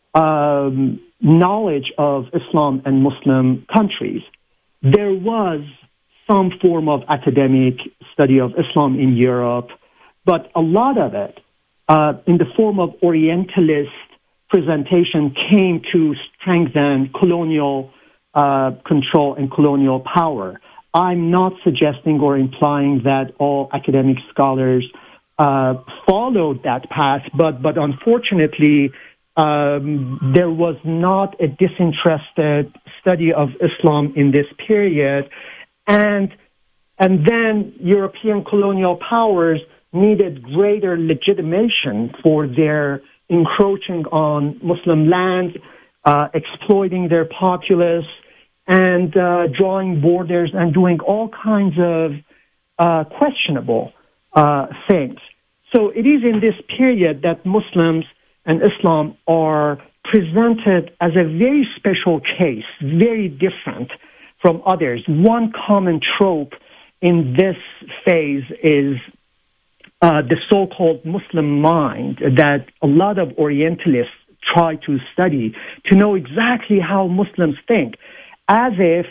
um, knowledge of Islam and Muslim countries. There was some form of academic study of Islam in Europe, but a lot of it, uh, in the form of Orientalist presentation, came to strengthen colonial uh, control and colonial power. I'm not suggesting or implying that all academic scholars uh, followed that path, but but unfortunately, Um, there was not a disinterested study of Islam in this period, and and then European colonial powers needed greater legitimation for their encroaching on Muslim land, uh, exploiting their populace, and uh, drawing borders and doing all kinds of uh, questionable uh, things. So it is in this period that Muslims and Islam are presented as a very special case, very different from others. One common trope in this phase is uh, the so-called Muslim mind that a lot of Orientalists try to study to know exactly how Muslims think, as if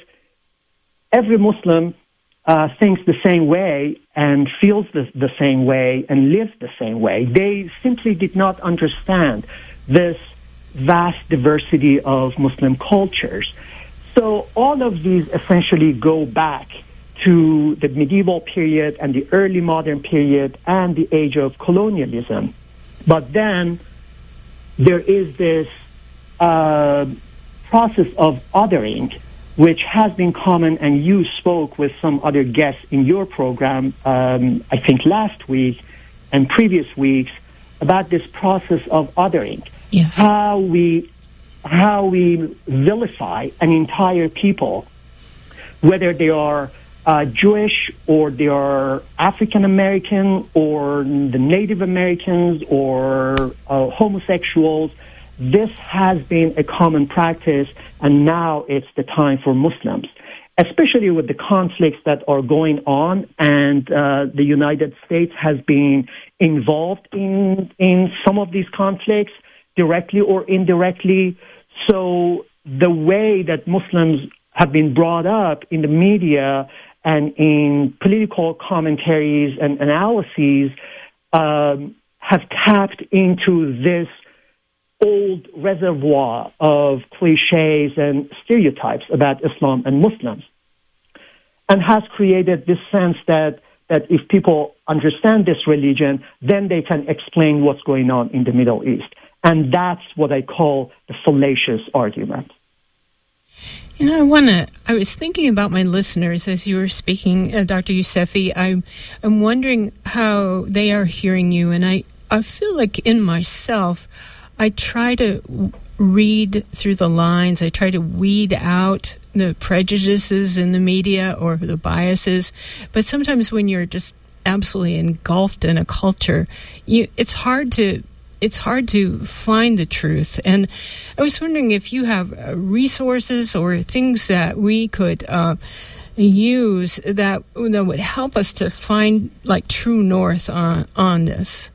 every Muslim uh, thinks the same way and feels the, the same way and lives the same way. They simply did not understand this vast diversity of Muslim cultures. So all of these essentially go back to the medieval period and the early modern period and the age of colonialism. But then there is this uh, process of othering, which has been common, and you spoke with some other guests in your program, um, I think last week and previous weeks, about this process of othering. Yes. How we how we vilify an entire people, whether they are uh, Jewish or they are African American or the Native Americans or uh, homosexuals. This has been a common practice, and now it's the time for Muslims, especially with the conflicts that are going on, and uh, the United States has been involved in in some of these conflicts, directly or indirectly. So the way that Muslims have been brought up in the media and in political commentaries and analyses um, have tapped into this old reservoir of cliches and stereotypes about Islam and Muslims, and has created this sense that, that if people understand this religion, then they can explain what's going on in the Middle East. And that's what I call the fallacious argument. You know, I want to, I was thinking about my listeners as you were speaking, uh, Doctor Yousefi. I'm, I'm wondering how they are hearing you. And I, I feel like in myself, I try to read through the lines. I try to weed out the prejudices in the media or the biases. But sometimes when you're just absolutely engulfed in a culture, you, it's hard to it's hard to find the truth. And I was wondering if you have uh, resources or things that we could uh, use that that would help us to find like true north on on this.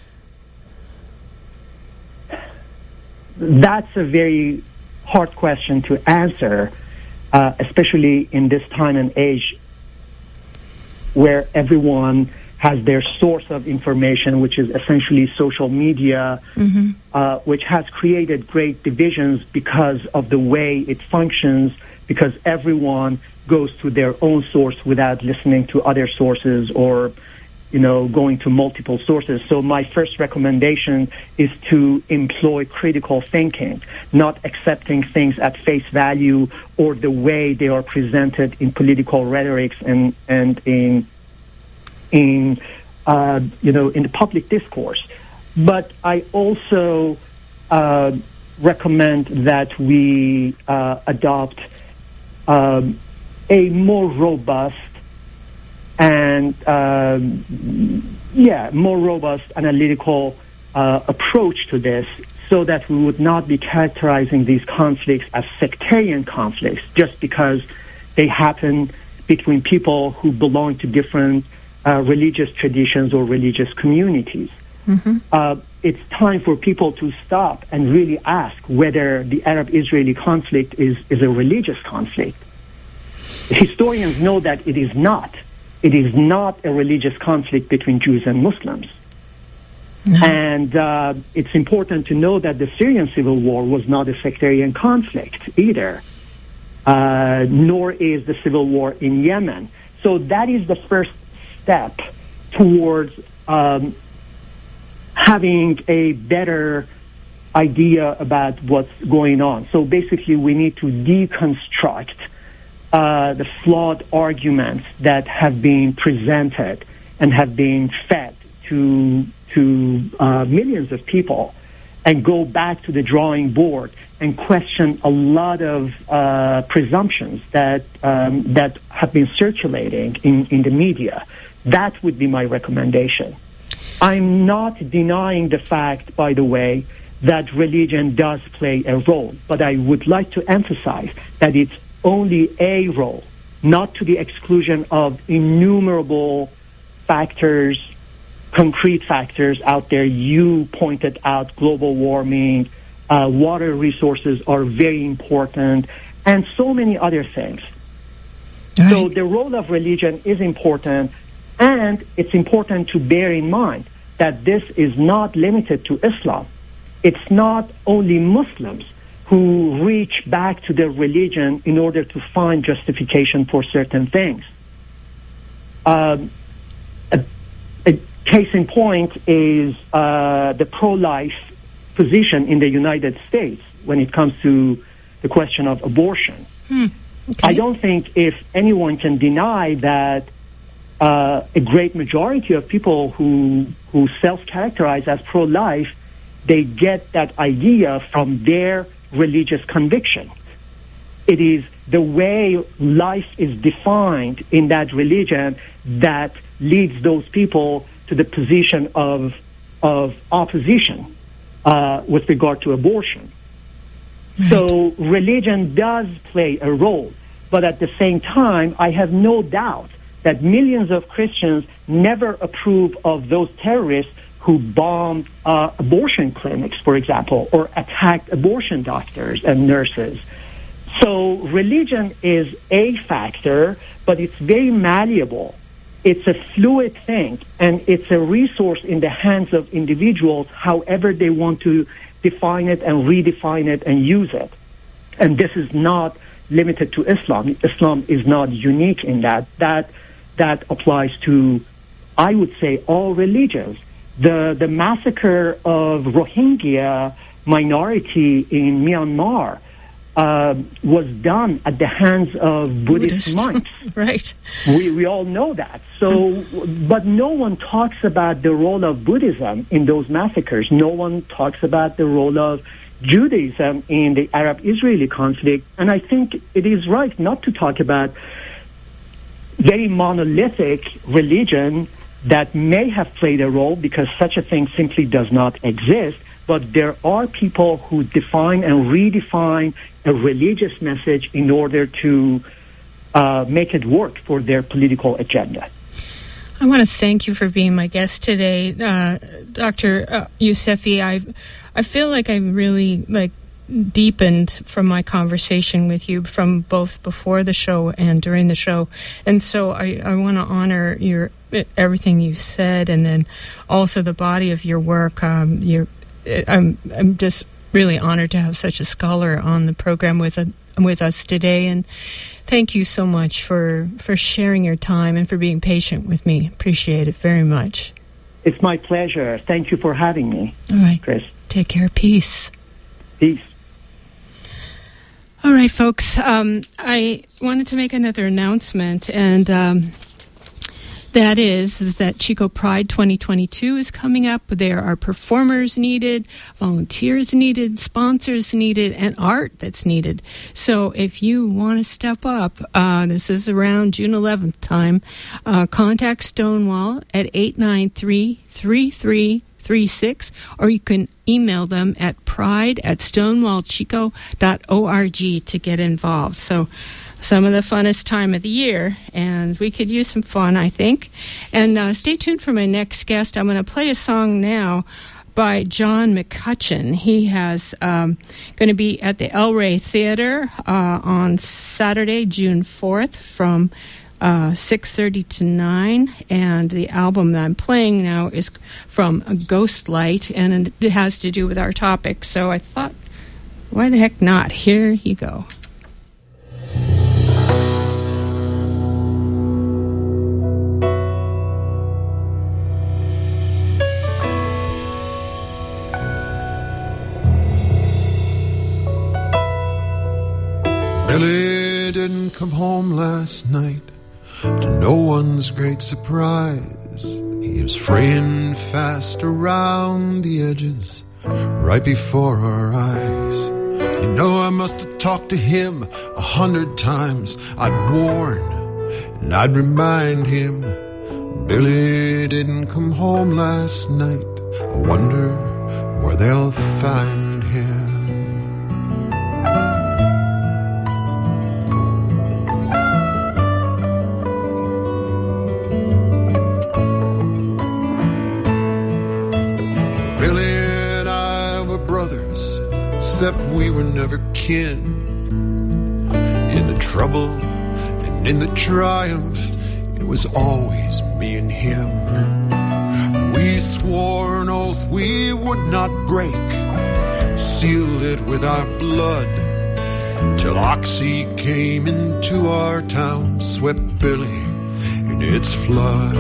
That's a very hard question to answer, uh, especially in this time and age where everyone has their source of information, which is essentially social media, mm-hmm. uh, which has created great divisions because of the way it functions, because everyone goes to their own source without listening to other sources or you know, going to multiple sources. So my first recommendation is to employ critical thinking, not accepting things at face value or the way they are presented in political rhetorics and, and in, in uh, you know, in the public discourse. But I also uh, recommend that we uh, adopt um, a more robust and, um, yeah, more robust analytical uh, approach to this, so that we would not be characterizing these conflicts as sectarian conflicts just because they happen between people who belong to different uh, religious traditions or religious communities. Mm-hmm. Uh, it's time for people to stop and really ask whether the Arab-Israeli conflict is, is a religious conflict. Historians know that it is not. It is not a religious conflict between Jews and Muslims. No. And uh, it's important to know that the Syrian civil war was not a sectarian conflict either, uh, nor is the civil war in Yemen. So that is the first step towards um, having a better idea about what's going on. So basically, we need to deconstruct Uh, the flawed arguments that have been presented and have been fed to to uh, millions of people and go back to the drawing board and question a lot of uh, presumptions that um, that have been circulating in, in the media. That would be my recommendation. I'm not denying the fact, by the way, that religion does play a role, but I would like to emphasize that it's only a role, not to the exclusion of innumerable factors, concrete factors out there. You pointed out global warming, uh, water resources are very important, and so many other things. Right. So the role of religion is important, and it's important to bear in mind that this is not limited to Islam. It's not only Muslims who reach back to their religion in order to find justification for certain things. Um, a, a case in point is uh, the pro-life position in the United States when it comes to the question of abortion. Hmm. Okay. I don't think if anyone can deny that uh, a great majority of people who who self-characterize as pro-life, they get that idea from their religious conviction. It is the way life is defined in that religion that leads those people to the position of of opposition uh, with regard to abortion. Right. So religion does play a role, but at the same time, I have no doubt that millions of Christians never approve of those terrorists who bombed uh, abortion clinics, for example, or attacked abortion doctors and nurses. So religion is a factor, but it's very malleable. It's a fluid thing, and it's a resource in the hands of individuals, however they want to define it and redefine it and use it. And this is not limited to Islam. Islam is not unique in that. That that applies to, I would say, all religions. The the massacre of Rohingya minority in Myanmar uh, was done at the hands of Buddhist, Buddhist. monks. Right. We we all know that. So, but no one talks about the role of Buddhism in those massacres. No one talks about the role of Judaism in the Arab-Israeli conflict. And I think it is right not to talk about very monolithic religion that may have played a role, because such a thing simply does not exist. But there are people who define and redefine a religious message in order to uh, make it work for their political agenda. I want to thank you for being my guest today, uh, Doctor Uh, Yousefi. I, I feel like I really like deepened from my conversation with you, from both before the show and during the show, and so I, I want to honor your everything you said, and then also the body of your work. Um, you're, I'm I'm just really honored to have such a scholar on the program with a, with us today, and thank you so much for for sharing your time and for being patient with me. Appreciate it very much. It's my pleasure. Thank you for having me. All right, Chris. Take care. Peace. Peace. All right, folks. Um, I wanted to make another announcement, and um, that is, is that Chico Pride twenty twenty-two is coming up. There are performers needed, volunteers needed, sponsors needed, and art that's needed. So if you want to step up, uh, this is around June eleventh time, uh, contact Stonewall at eight nine three, three three three six, or you can email them at pride at stonewall chico dot org to get involved. So some of the funnest time of the year, and we could use some fun, I think. And uh, stay tuned for my next guest. I'm going to play a song now by John McCutcheon. He has um, going to be at the El Rey Theater uh, on Saturday, June fourth, from Uh, six thirty to nine, and the album that I'm playing now is from Ghostlight, and it has to do with our topic, so I thought, why the heck not? Here you go. Billy didn't come home last night, to no one's great surprise. He was fraying fast around the edges, right before our eyes. You know, I must have talked to him a hundred times. I'd warn and I'd remind him, Billy didn't come home last night. I wonder where they'll find him. Billy and I were brothers, except we were never kin. In the trouble and in the triumph, it was always me and him. We swore an oath we would not break, sealed it with our blood, till Oxy came into our town, swept Billy in its flood.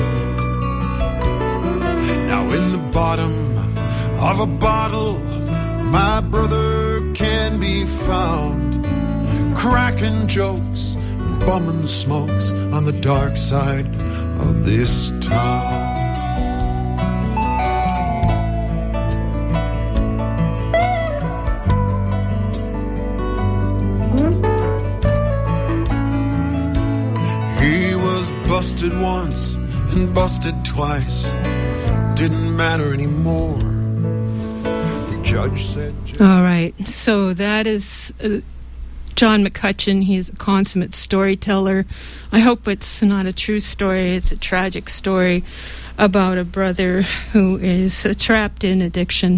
Now in the bottom of a bottle, my brother can be found, cracking jokes, bumming smokes on the dark side of this town. He was busted once and busted twice, didn't matter anymore. The judge said... All right, so that is... Uh, John McCutcheon. He's a consummate storyteller. I hope it's not a true story. It's a tragic story about a brother who is uh, trapped in addiction.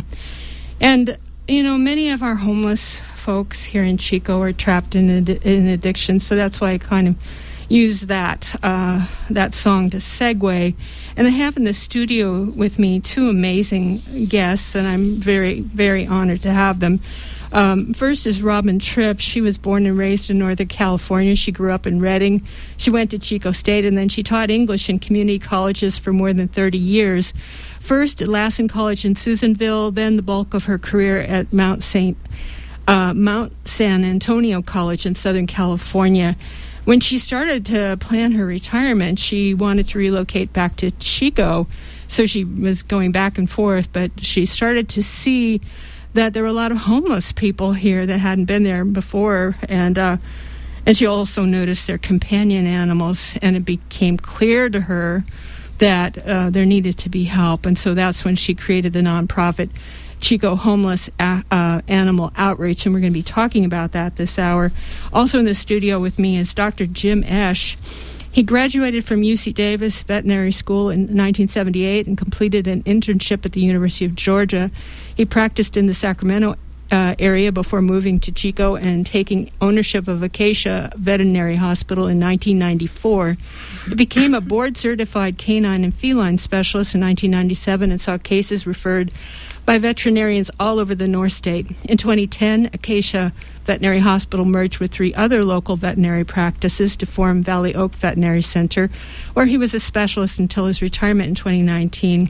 And, you know, many of our homeless folks here in Chico are trapped in, ad- in addiction, so that's why I kind of use that, uh, that song to segue. And I have in the studio with me two amazing guests, and I'm very, very honored to have them. Um, first is Robin Tripp. She was born and raised in Northern California. She grew up in Redding. She went to Chico State, and then she taught English in community colleges for more than thirty years. First at Lassen College in Susanville, then the bulk of her career at Mount Saint uh, Mount San Antonio College in Southern California. When she started to plan her retirement, she wanted to relocate back to Chico, so she was going back and forth, but she started to see that there were a lot of homeless people here that hadn't been there before, and uh, and she also noticed their companion animals, and it became clear to her that uh, there needed to be help, and so that's when she created the nonprofit Chico Homeless a- uh, Animal Outreach, and we're going to be talking about that this hour. Also in the studio with me is Doctor Jim Esch. He graduated from U C Davis Veterinary School in nineteen seventy-eight and completed an internship at the University of Georgia. He practiced in the Sacramento uh, area before moving to Chico and taking ownership of Acacia Veterinary Hospital in nineteen ninety-four. He became a board-certified canine and feline specialist in nineteen ninety-seven and saw cases referred by veterinarians all over the North State. In twenty ten, Acacia Veterinary Hospital merged with three other local veterinary practices to form Valley Oak Veterinary Center, where he was a specialist until his retirement in twenty nineteen.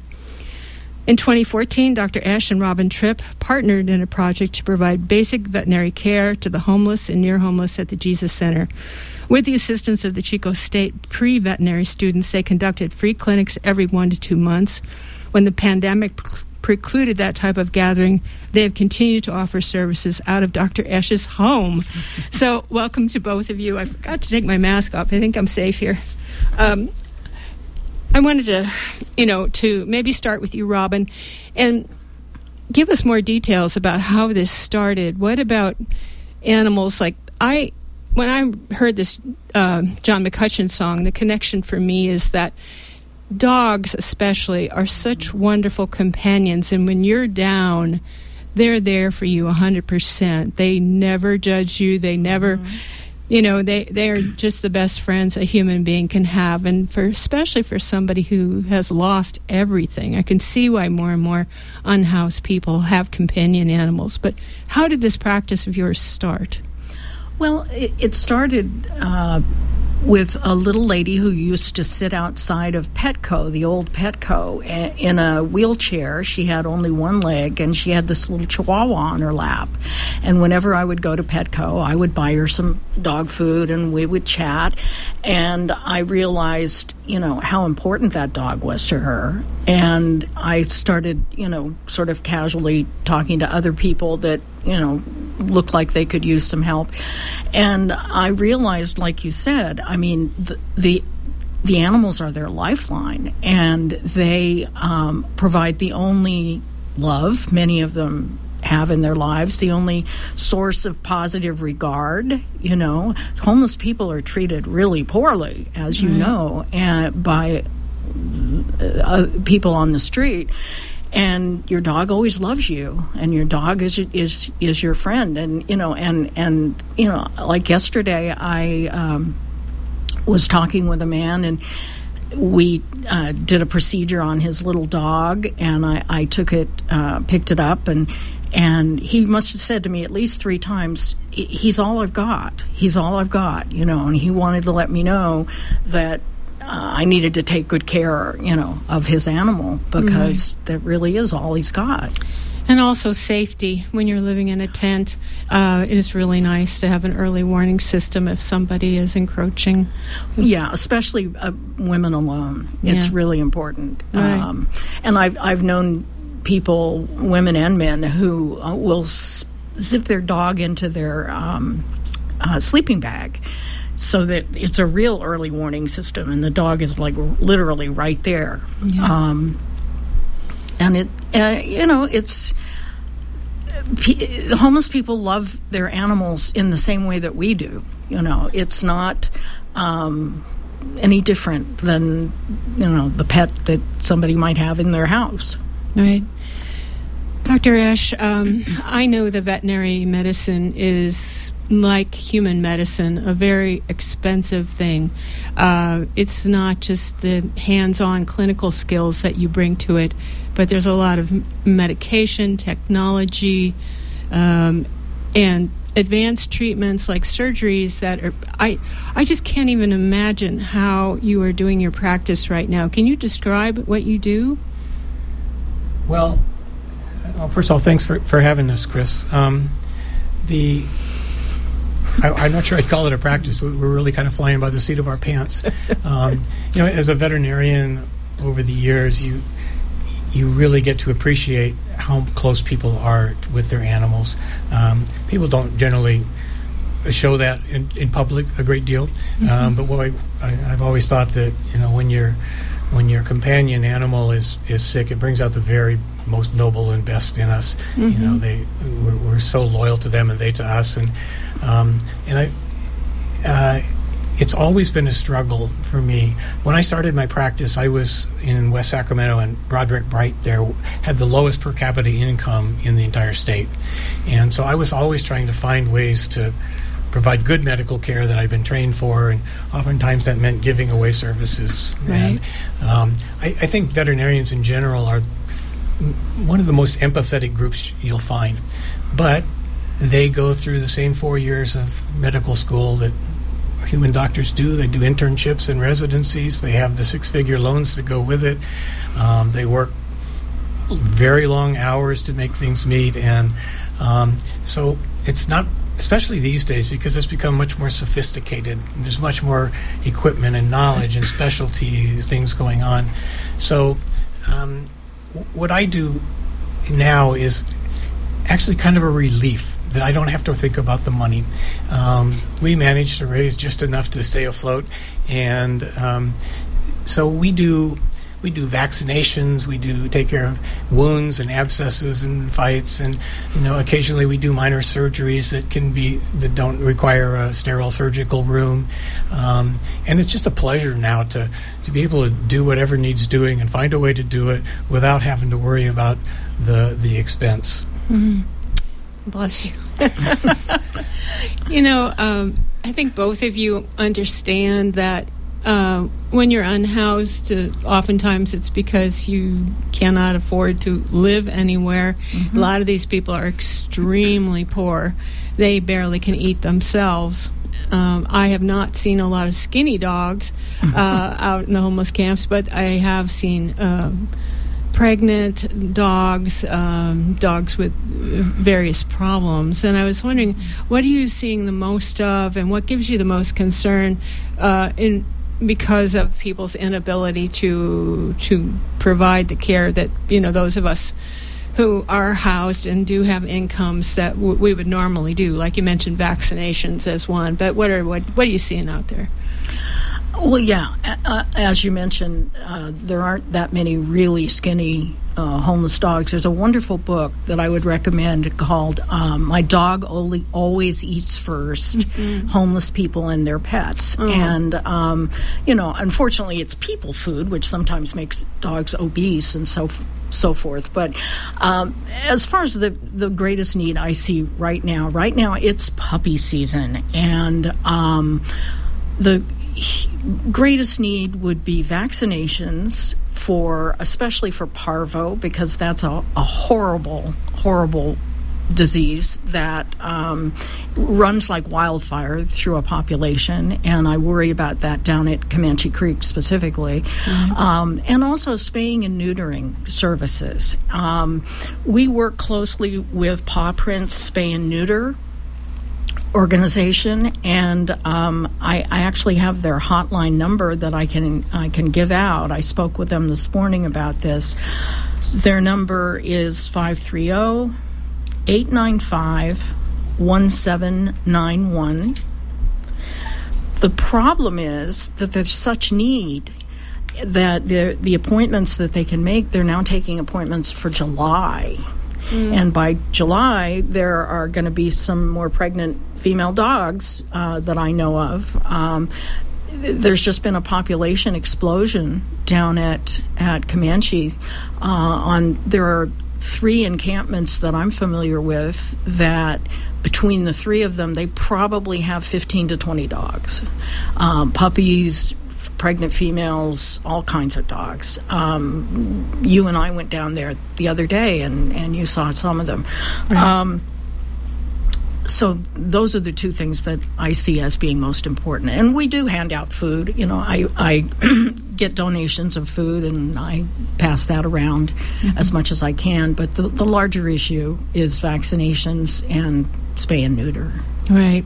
In twenty fourteen, Doctor Esch and Robin Tripp partnered in a project to provide basic veterinary care to the homeless and near homeless at the Jesus Center. With the assistance of the Chico State pre-veterinary students, they conducted free clinics every one to two months. When the pandemic precluded that type of gathering, they have continued to offer services out of Doctor Esch's home. So welcome to both of you. I forgot to take my mask off. I think I'm safe here. Um, I wanted to, you know, to maybe start with you, Robin, and give us more details about how this started. What about animals? Like, I, when I heard this uh, John McCutcheon song, the connection for me is that dogs especially are such wonderful companions, and when you're down, they're there for you one hundred percent. They never judge you. They never, mm-hmm. you know, they, they are just the best friends a human being can have, and for especially for somebody who has lost everything. I can see why more and more unhoused people have companion animals. But how did this practice of yours start? Well, it, it started uh, with a little lady who used to sit outside of Petco, the old Petco, in a wheelchair. She had only one leg, and she had this little chihuahua on her lap. And whenever I would go to Petco, I would buy her some dog food, and we would chat. And I realized, you know, how important that dog was to her. And I started, you know, sort of casually talking to other people that, you know, looked like they could use some help. And I realized, like you said, I mean, the the, the animals are their lifeline, and they um, provide the only love many of them have in their lives, the only source of positive regard. You know, homeless people are treated really poorly, as you mm-hmm. know, and by uh, people on the street. And your dog always loves you, and your dog is is is your friend. And you know, and and you know, like yesterday, I um, was talking with a man, and we uh, did a procedure on his little dog, and I, I took it, uh, picked it up, and and he must have said to me at least three times, "He's all I've got. He's all I've got." You know, and he wanted to let me know that Uh, I needed to take good care, you know, of his animal, because mm-hmm. that really is all he's got. And also safety. When you're living in a tent, uh, it is really nice to have an early warning system if somebody is encroaching. Yeah, especially uh, women alone. It's yeah. really important. Right. Um, and I've I've known people, women and men, who uh, will s- zip their dog into their um, uh, sleeping bag, so that it's a real early warning system, and the dog is like literally right there. Yeah. Um, and it, uh, you know, it's p- homeless people love their animals in the same way that we do. You know, it's not um, any different than, you know, the pet that somebody might have in their house. Right. Doctor Esch, um, I know the veterinary medicine is, like human medicine, a very expensive thing. Uh, it's not just the hands-on clinical skills that you bring to it, but there's a lot of medication, technology, um, and advanced treatments like surgeries that are... I, I just can't even imagine how you are doing your practice right now. Can you describe what you do? Well, well first of all, thanks for, for having us, Chris. Um, the... I, I'm not sure I'd call it a practice. We're really kind of flying by the seat of our pants. Um, you know, as a veterinarian over the years, you you really get to appreciate how close people are with their animals. Um, people don't generally show that in, in public a great deal, mm-hmm. um, but what I, I, I've always thought that, you know, when your when your companion animal is, is sick, it brings out the very most noble and best in us. Mm-hmm. You know, they we're, we're so loyal to them and they to us, and um, and I. Uh, It's always been a struggle for me. When I started my practice, I was in West Sacramento, and Broderick Bright there had the lowest per capita income in the entire state. And so I was always trying to find ways to provide good medical care that I've been trained for, and oftentimes that meant giving away services. Right. And um, I, I think veterinarians in general are one of the most empathetic groups you'll find. But they go through the same four years of medical school that human doctors do. They do internships and residencies. They have the six-figure loans that go with it. Um, they work very long hours to make things meet. And um, so it's not, especially these days, because it's become much more sophisticated. There's much more equipment and knowledge and specialty things going on. So um, w- what I do now is actually kind of a relief that I don't have to think about the money. Um, we managed to raise just enough to stay afloat, and um, so we do we do vaccinations, we do take care of wounds and abscesses and fights, and you know occasionally we do minor surgeries that can be that don't require a sterile surgical room, um, and it's just a pleasure now to to be able to do whatever needs doing and find a way to do it without having to worry about the the expense. Mm-hmm. Bless you. You know, um, I think both of you understand that uh, when you're unhoused, uh, oftentimes it's because you cannot afford to live anywhere. Mm-hmm. A lot of these people are extremely poor. They barely can eat themselves. um, I have not seen a lot of skinny dogs uh, out in the homeless camps, but I have seen um, pregnant dogs, um, dogs with various problems. And I was wondering, what are you seeing the most of, and what gives you the most concern uh, in because of people's inability to to provide the care that, you know, those of us who are housed and do have incomes that w- we would normally do, like you mentioned vaccinations as one. But what are what what are you seeing out there? Well, yeah, uh, as you mentioned, uh, there aren't that many really skinny uh, homeless dogs. There's a wonderful book that I would recommend called um, My Dog Only Always Eats First, mm-hmm. Homeless People and Their Pets. Oh. And, um, you know, unfortunately it's people food, which sometimes makes dogs obese and so forth. so forth. But um, as far as the, the greatest need I see right now, right now it's puppy season. And um, the greatest need would be vaccinations for, especially for parvo, because that's a, a horrible, horrible disease that um, runs like wildfire through a population, and I worry about that down at Comanche Creek specifically. Mm-hmm. Um, and also spaying and neutering services. Um, we work closely with Paw Prints Spay and Neuter organization, and um, I, I actually have their hotline number that I can I can give out. I spoke with them this morning about this. Their number is five three zero, eight nine five, one seven nine one. The problem is that there's such need that the the appointments that they can make, they're now taking appointments for July. Mm. And by July, there are going to be some more pregnant female dogs uh, that I know of. Um, there's just been a population explosion down at, at Comanche. Uh, on there are three encampments that I'm familiar with that between the three of them, they probably have fifteen to twenty dogs. Um, puppies, pregnant females, all kinds of dogs. Um, you and I went down there the other day, and, and you saw some of them. Right. Um, so those are the two things that I see as being most important. And we do hand out food. You know, I, I get donations of food, and I pass that around mm-hmm. as much as I can. But the, the larger issue is vaccinations and spay and neuter. Right.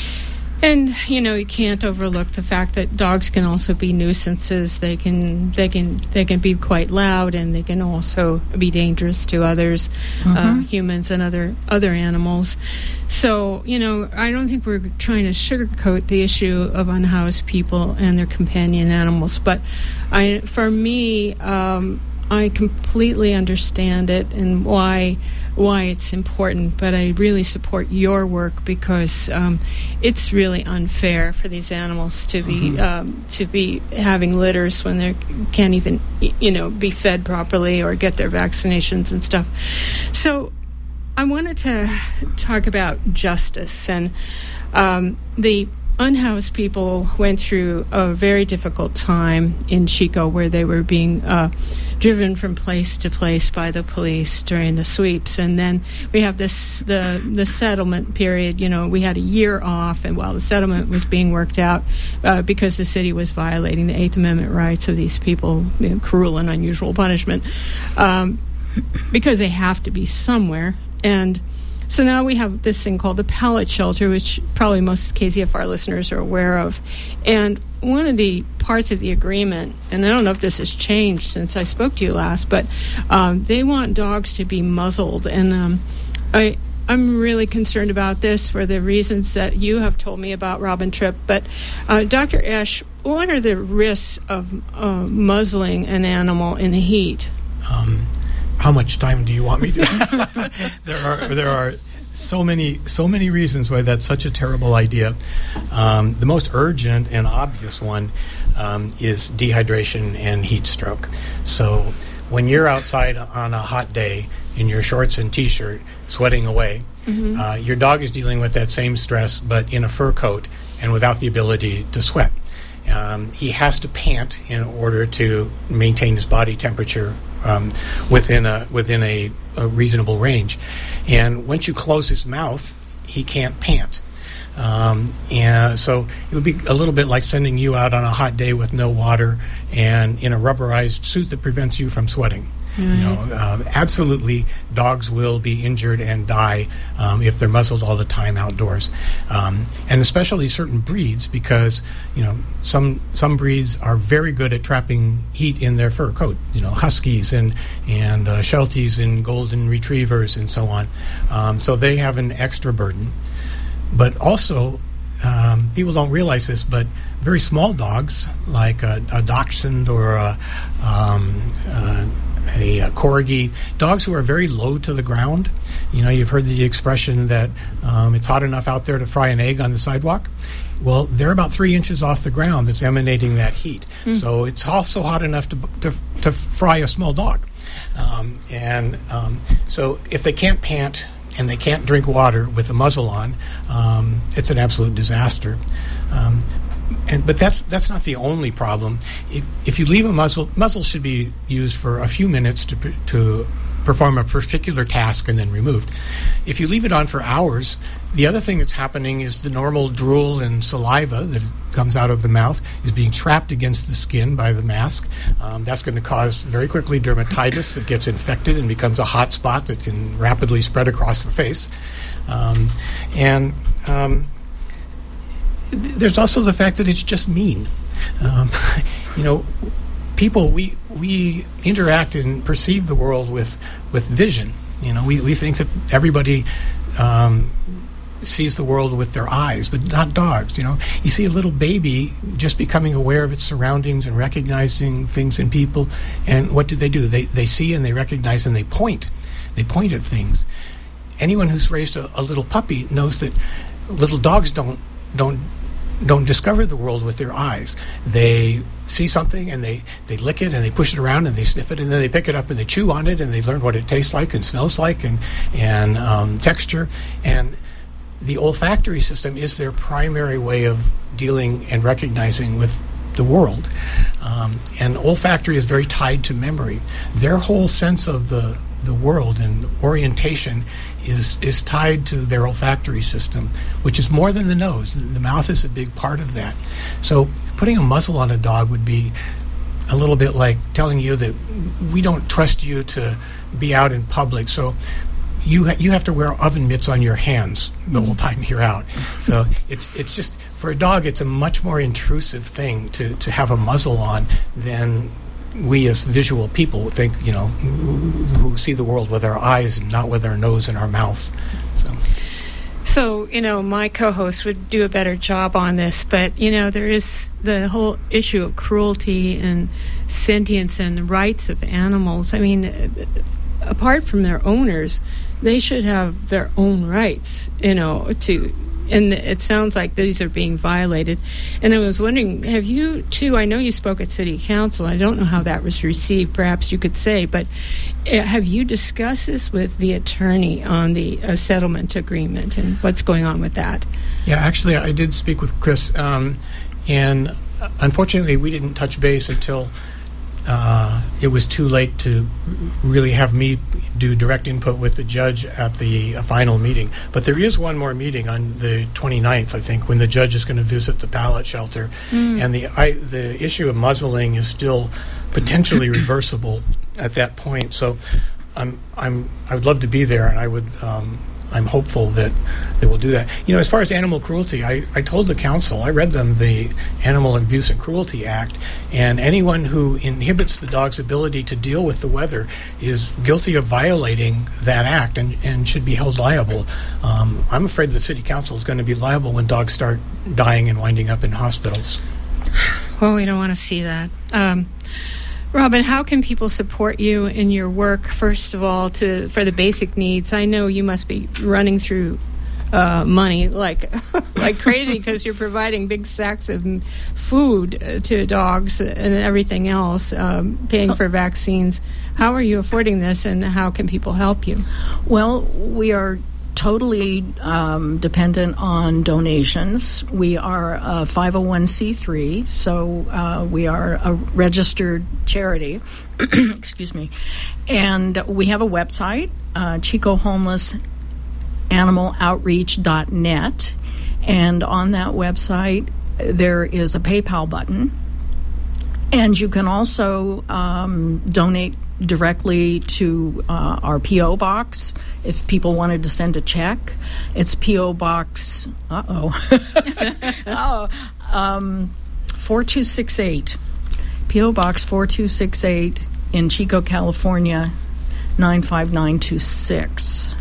And, you know, you can't overlook the fact that dogs can also be nuisances. They can they can, they can be quite loud, and they can also be dangerous to others, mm-hmm. uh, humans and other other animals. So, you know, I don't think we're trying to sugarcoat the issue of unhoused people and their companion animals. But I, for me, um, I completely understand it and why why it's important, but I really support your work because um, it's really unfair for these animals to be mm-hmm. um, to be having litters when they can't even, you know, be fed properly or get their vaccinations and stuff. So I wanted to talk about justice, and um, the unhoused people went through a very difficult time in Chico, where they were being uh, driven from place to place by the police during the sweeps. And then we have this the the settlement period. You know, we had a year off, and while the settlement was being worked out, uh, because the city was violating the Eighth Amendment rights of these people, you know, cruel and unusual punishment, um, because they have to be somewhere. And so now we have this thing called the pallet shelter, which probably most K Z F R listeners are aware of. And one of the parts of the agreement, and I don't know if this has changed since I spoke to you last, but um, they want dogs to be muzzled. And um, I, I'm really concerned about this for the reasons that you have told me about, Robin Tripp. But uh, Doctor Esch, what are the risks of uh, muzzling an animal in the heat? Um How much time do you want me to? there are there are so many so many reasons why that's such a terrible idea. Um, the most urgent and obvious one um, is dehydration and heat stroke. So when you're outside on a hot day in your shorts and T-shirt, sweating away, mm-hmm. uh, your dog is dealing with that same stress, but in a fur coat and without the ability to sweat. Um, he has to pant in order to maintain his body temperature um, within a within a, a reasonable range. And once you close his mouth, he can't pant. Um, and so it would be a little bit like sending you out on a hot day with no water and in a rubberized suit that prevents you from sweating. Mm-hmm. You know, uh, absolutely, dogs will be injured and die um, if they're muzzled all the time outdoors, um, and especially certain breeds, because you know some some breeds are very good at trapping heat in their fur coat. You know, huskies and and uh, shelties and golden retrievers and so on. Um, so they have an extra burden, but also. Um, people don't realize this, but very small dogs like a, a dachshund or a, um, uh, a, a corgi, dogs who are very low to the ground. You know, you've heard the expression that um, it's hot enough out there to fry an egg on the sidewalk. Well, they're about three inches off the ground that's emanating that heat. Mm. So it's also hot enough to, to, to fry a small dog. Um, and um, so if they can't pant and they can't drink water with the muzzle on, um, it's an absolute disaster. Um, and but that's that's not the only problem. If, if you leave a muzzle, muzzle should be used for a few minutes to to perform a particular task and then removed. If you leave it on for hours, the other thing that's happening is the normal drool and saliva that comes out of the mouth is being trapped against the skin by the mask. Um, that's going to cause very quickly dermatitis that gets infected and becomes a hot spot that can rapidly spread across the face. Um, and um, th- there's also the fact that it's just mean. Um, you know, people, we we interact and perceive the world with, with vision. You know, we, we think that everybody um, sees the world with their eyes, but not dogs. You know, you see a little baby just becoming aware of its surroundings and recognizing things in people, and what do they do? They they see and they recognize and they point. They point at things. Anyone who's raised a, a little puppy knows that little dogs don't don't don't discover the world with their eyes. They see something and they, they lick it and they push it around and they sniff it and then they pick it up and they chew on it and they learn what it tastes like and smells like and and um, texture. And the olfactory system is their primary way of dealing and recognizing with the world. Um, and olfactory is very tied to memory. Their whole sense of the the world and orientation is is tied to their olfactory system, which is more than the nose. The mouth is a big part of that. So putting a muzzle on a dog would be a little bit like telling you that we don't trust you to be out in public, so you ha- you have to wear oven mitts on your hands the whole time you're out. So it's it's just, for a dog, it's a much more intrusive thing to, to have a muzzle on than we as visual people think, you know, who, who see the world with our eyes and not with our nose and our mouth. So, so you know, my co-host would do a better job on this, but, you know, there is the whole issue of cruelty and sentience and the rights of animals. I mean, apart from their owners, they should have their own rights, you know, to... And it sounds like these are being violated. And I was wondering, have you, too, I know you spoke at City Council. I don't know how that was received, perhaps you could say, but uh, have you discussed this with the attorney on the uh, settlement agreement and what's going on with that? Yeah, actually, I did speak with Chris, um, and uh, unfortunately, we didn't touch base until Uh, it was too late to really have me do direct input with the judge at the uh, final meeting. But there is one more meeting on the twenty-ninth, I think, when the judge is going to visit the pallet shelter. Mm. And the I, the issue of muzzling is still potentially reversible at that point. So I'm I'm I would love to be there, and I would um, I'm hopeful that they will do that. You know, as far as animal cruelty, I, I told the council, I read them the Animal Abuse and Cruelty Act, and anyone who inhibits the dog's ability to deal with the weather is guilty of violating that act and, and should be held liable. Um, I'm afraid the city council is going to be liable when dogs start dying and winding up in hospitals. Well, we don't want to see that. Um, Robin, how can people support you in your work, first of all, to for the basic needs? I know you must be running through uh, money like like crazy because you're providing big sacks of food to dogs and everything else, um, paying for vaccines. How are you affording this, and how can people help you? Well, we are totally um, dependent on donations. We are a five oh one c three, so uh, we are a registered charity. Excuse me. And we have a website, uh, Chico Homeless Animal Outreach dot net, And on that website, there is a PayPal button. And you can also um, donate directly to uh, our P O box if people wanted to send a check. It's P O box, uh-oh, oh, um, four two six eight. P O box four two six eight in Chico, California, nine five nine two six.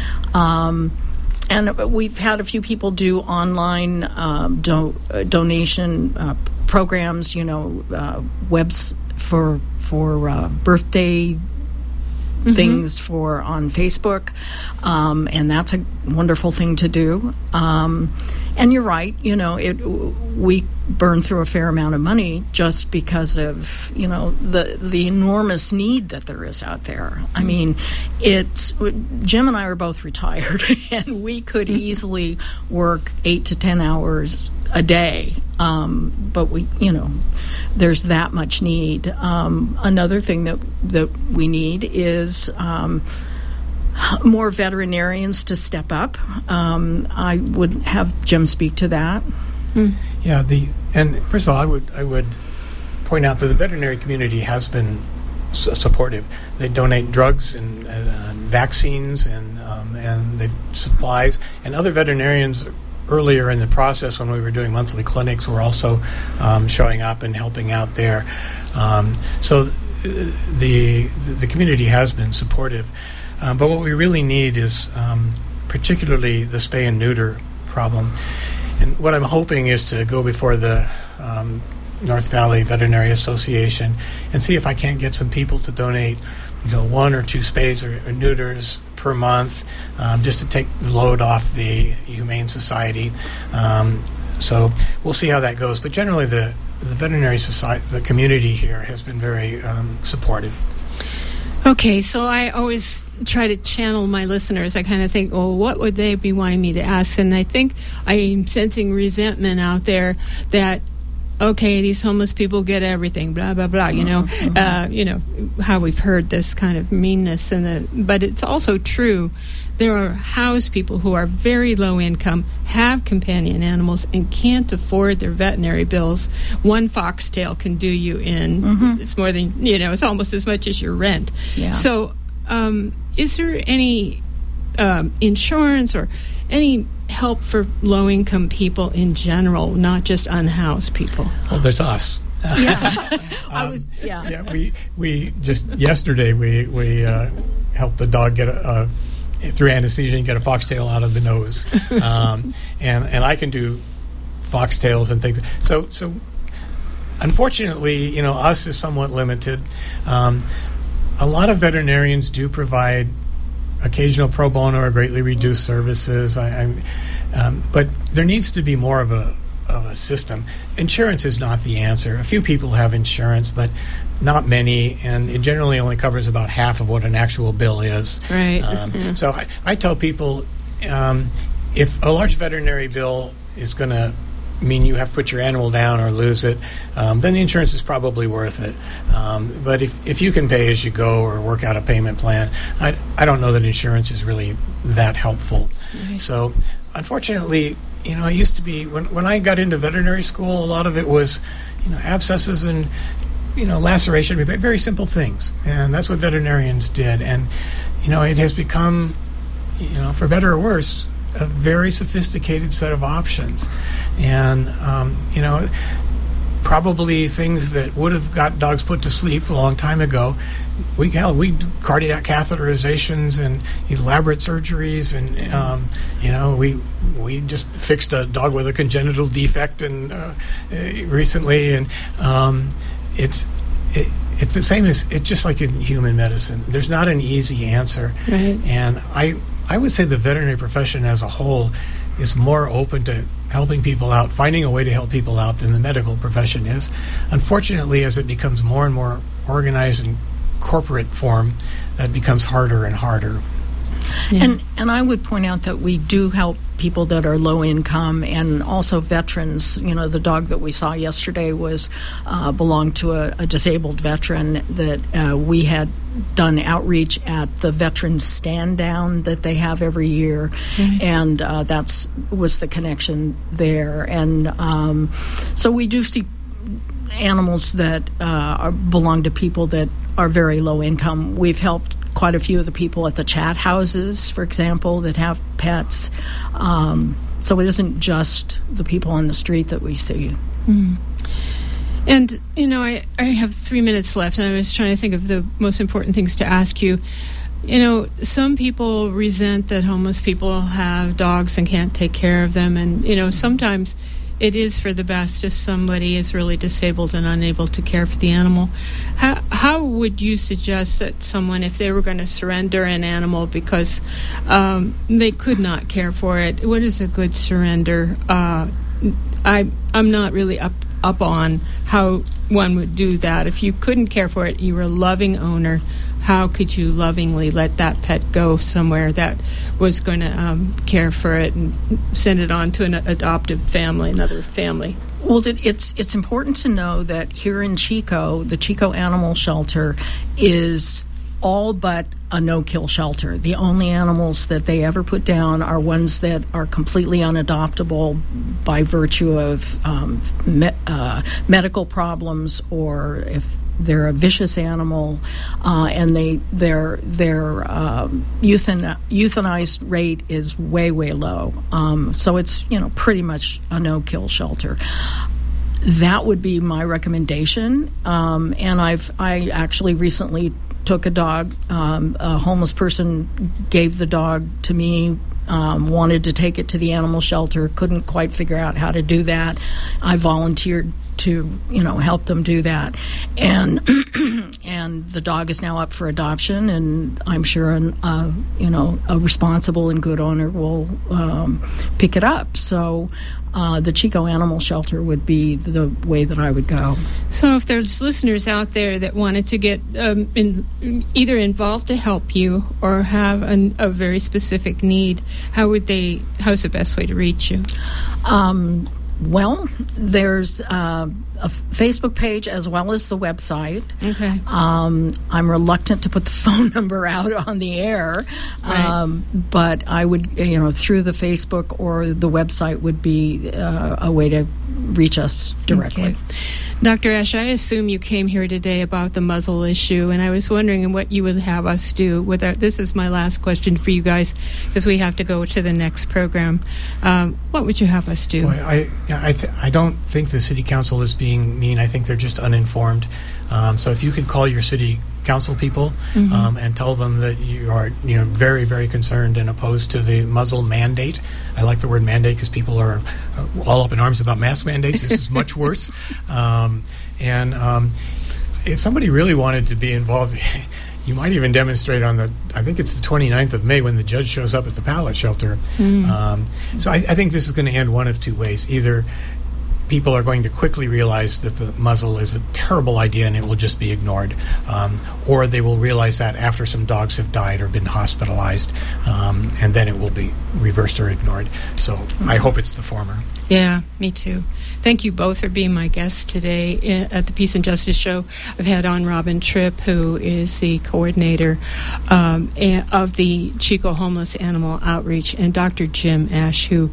Um, and we've had a few people do online um, do- uh, donation uh, programs, you know, uh, webs for for uh, birthday mm-hmm. things for on Facebook, um, and that's a wonderful thing to do. Um, and you're right, you know, it we burn through a fair amount of money just because of, you know, the the enormous need that there is out there. I mean, it's Jim and I are both retired, and we could easily work eight to ten hours a day, um, but we, you know, there's that much need. Um, another thing that that we need is um, more veterinarians to step up. Um, I would have Jim speak to that. Mm. Yeah, the and first of all, I would I would point out that the veterinary community has been su- supportive. They donate drugs and, uh, vaccines and um, and they supplies, and other veterinarians earlier in the process when we were doing monthly clinics were also um, showing up and helping out there. Um, so the the community has been supportive, um, but what we really need is um, particularly the spay and neuter problem. And what I'm hoping is to go before the um, North Valley Veterinary Association and see if I can't get some people to donate, you know, one or two spays or, or neuters per month, um, just to take the load off the Humane Society. Um, so we'll see how that goes. But generally, the the veterinary society, the community here, has been very um, supportive. Okay, so I always try to channel my listeners. I kind of think, oh, what would they be wanting me to ask? And I think I'm sensing resentment out there that, okay, these homeless people get everything, blah, blah, blah, you know, mm-hmm. uh, you know, how we've heard this kind of meanness. And the, but it's also true. There are house people who are very low income, have companion animals, and can't afford their veterinary bills. One foxtail can do you in. Mm-hmm. It's more than, you know, it's almost as much as your rent. Yeah. So um, is there any um, insurance or any help for low-income people in general, not just unhoused people? Well, there's us. Yeah, um, I was. Yeah, yeah. We we just yesterday we we uh, helped the dog get a, a through anesthesia and get a foxtail out of the nose, um, and and I can do foxtails and things. So so unfortunately, you know, us is somewhat limited. Um, a lot of veterinarians do provide occasional pro bono or greatly reduced services. I, I'm, um, but there needs to be more of a of a system. Insurance is not the answer. A few people have insurance, but not many, and it generally only covers about half of what an actual bill is. Right. Um, yeah. So I, I tell people, um, if a large veterinary bill is going to mean you have to put your animal down or lose it, um, then the insurance is probably worth it. Um, but if, if you can pay as you go or work out a payment plan, I, I don't know that insurance is really that helpful. Right. So unfortunately, you know, it used to be, when, when I got into veterinary school, a lot of it was, you know, abscesses and, you know, laceration, very simple things. And that's what veterinarians did. And, you know, it has become, you know, for better or worse, a very sophisticated set of options. And, um, you know, probably things that would have got dogs put to sleep a long time ago. We hell, we do cardiac catheterizations and elaborate surgeries, and um, you know, we we just fixed a dog with a congenital defect and uh, recently, and um, it's it, it's the same as it's just like in human medicine. There's not an easy answer, right. And I I would say the veterinary profession as a whole is more open to helping people out, finding a way to help people out than the medical profession is. Unfortunately, as it becomes more and more organized and corporate form, that becomes harder and harder. Yeah. And and I would point out that we do help people that are low income and also veterans. You know, the dog that we saw yesterday was uh, belonged to a, a disabled veteran that uh, we had done outreach at the veterans stand down that they have every year, mm-hmm. and uh, that's was the connection there. And um, so we do see animals that uh, are, belong to people that are very low income. We've helped quite a few of the people at the chat houses, for example, that have pets. Um, so it isn't just the people on the street that we see. Mm. And, you know, I, I have three minutes left, and I was trying to think of the most important things to ask you. You know, some people resent that homeless people have dogs and can't take care of them. And, you know, sometimes it is for the best if somebody is really disabled and unable to care for the animal. How, how would you suggest that someone, if they were going to surrender an animal because um, they could not care for it, what is a good surrender? Uh, I, I'm not really up, up on how one would do that. If you couldn't care for it, you were a loving owner, how could you lovingly let that pet go somewhere that was going to um, care for it and send it on to an adoptive family, another family? Well, it, it's it's important to know that here in Chico, the Chico Animal Shelter is all but a no-kill shelter. The only animals that they ever put down are ones that are completely unadoptable by virtue of um, me, uh, medical problems, or if they're a vicious animal, uh, and they their their um, euthan, euthanized rate is way way low. Um, so it's you know pretty much a no-kill shelter. That would be my recommendation. Um, and I've I actually recently took a dog. Um, a homeless person gave the dog to me. Um, wanted to take it to the animal shelter, couldn't quite figure out how to do that. I volunteered to, you know, help them do that, and and the dog is now up for adoption, and I'm sure an, uh, you know a responsible and good owner will um, pick it up. So uh, the Chico Animal Shelter would be the way that I would go. So if there's listeners out there that wanted to get um, in, either involved to help you or have an, a very specific need, how would they? How's the best way to reach you? Um, Well, there's uh, a Facebook page as well as the website. Okay. Um, I'm reluctant to put the phone number out on the air, right. um, but I would, you know, through the Facebook or the website would be uh, a way to reach us directly. Okay. Doctor Esch, I assume you came here today about the muzzle issue, and I was wondering what you would have us do with our, this is my last question for you guys, because we have to go to the next program. Um, what would you have us do? Boy, I I, th- I don't think the city council is being mean. I think they're just uninformed. Um, so if you could call your city council people mm-hmm. um, and tell them that you are you know very, very concerned and opposed to the muzzle mandate. I like the word mandate because people are uh, all up in arms about mask mandates. This is much worse. Um, and um, if somebody really wanted to be involved, you might even demonstrate on the, I think it's the twenty-ninth of May when the judge shows up at the pallet shelter. Mm. Um, so I, I think this is going to end one of two ways. Either people are going to quickly realize that the muzzle is a terrible idea and it will just be ignored, um, or they will realize that after some dogs have died or been hospitalized, um, and then it will be reversed or ignored. So mm-hmm. I hope it's the former. Yeah, me too. Thank you both for being my guests today at the Peace and Justice Show. I've had on Robin Tripp, who is the coordinator um, of the Chico Homeless Animal Outreach, and Doctor Jim Esch, who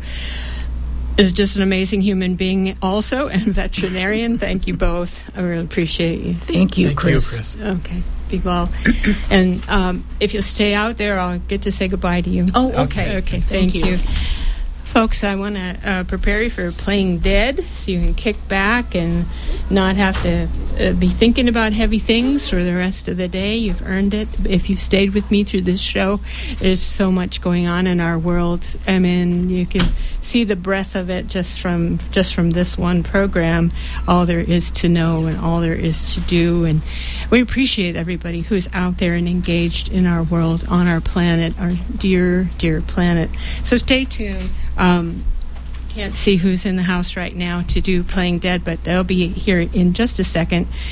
is just an amazing human being also, and veterinarian. Thank you both. I really appreciate you. Thank you, Thank Chris. you, Chris. Okay, be well. And um, if you'll stay out there, I'll get to say goodbye to you. Oh, okay. Okay, thank, thank you. you. Folks, I want to uh, prepare you for playing dead so you can kick back and not have to uh, be thinking about heavy things for the rest of the day. You've earned it. If you stayed with me through this show, there's so much going on in our world. I mean, you can see the breadth of it just from just from this one program, all there is to know and all there is to do. And we appreciate everybody who's out there and engaged in our world, on our planet, our dear, dear planet. So stay tuned. Um, can't see who's in the house right now to do Playing Dead, but they'll be here in just a second.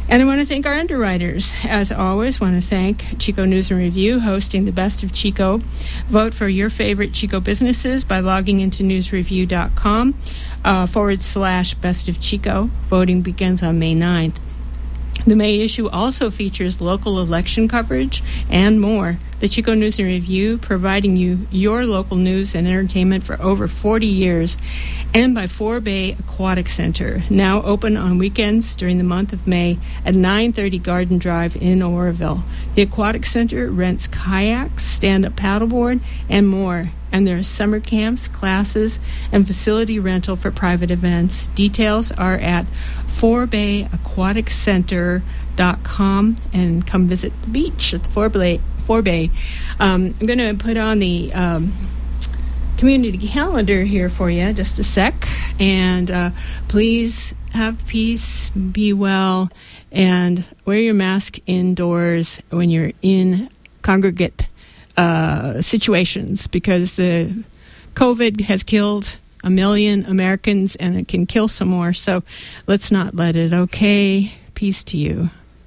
And I want to thank our underwriters. As always, want to thank Chico News and Review, hosting the Best of Chico. Vote for your favorite Chico businesses by logging into newsreview.com uh, forward slash Best of Chico. Voting begins on May ninth. The May issue also features local election coverage and more. The Chico News and Review, providing you your local news and entertainment for over forty years, and by Four Bay Aquatic Center, now open on weekends during the month of May at nine thirty Garden Drive in Oroville. The Aquatic Center rents kayaks, stand-up paddleboard, and more. And there are summer camps, classes, and facility rental for private events. Details are at four bay aquatic center dot com, and come visit the beach at the Four Bay. Four Bay. Um, I'm going to put on the um, community calendar here for you, just a sec. And uh, please have peace, be well, and wear your mask indoors when you're in congregate uh, situations, because the COVID has killed a million Americans, and it can kill some more. So let's not let it. Okay, peace to you.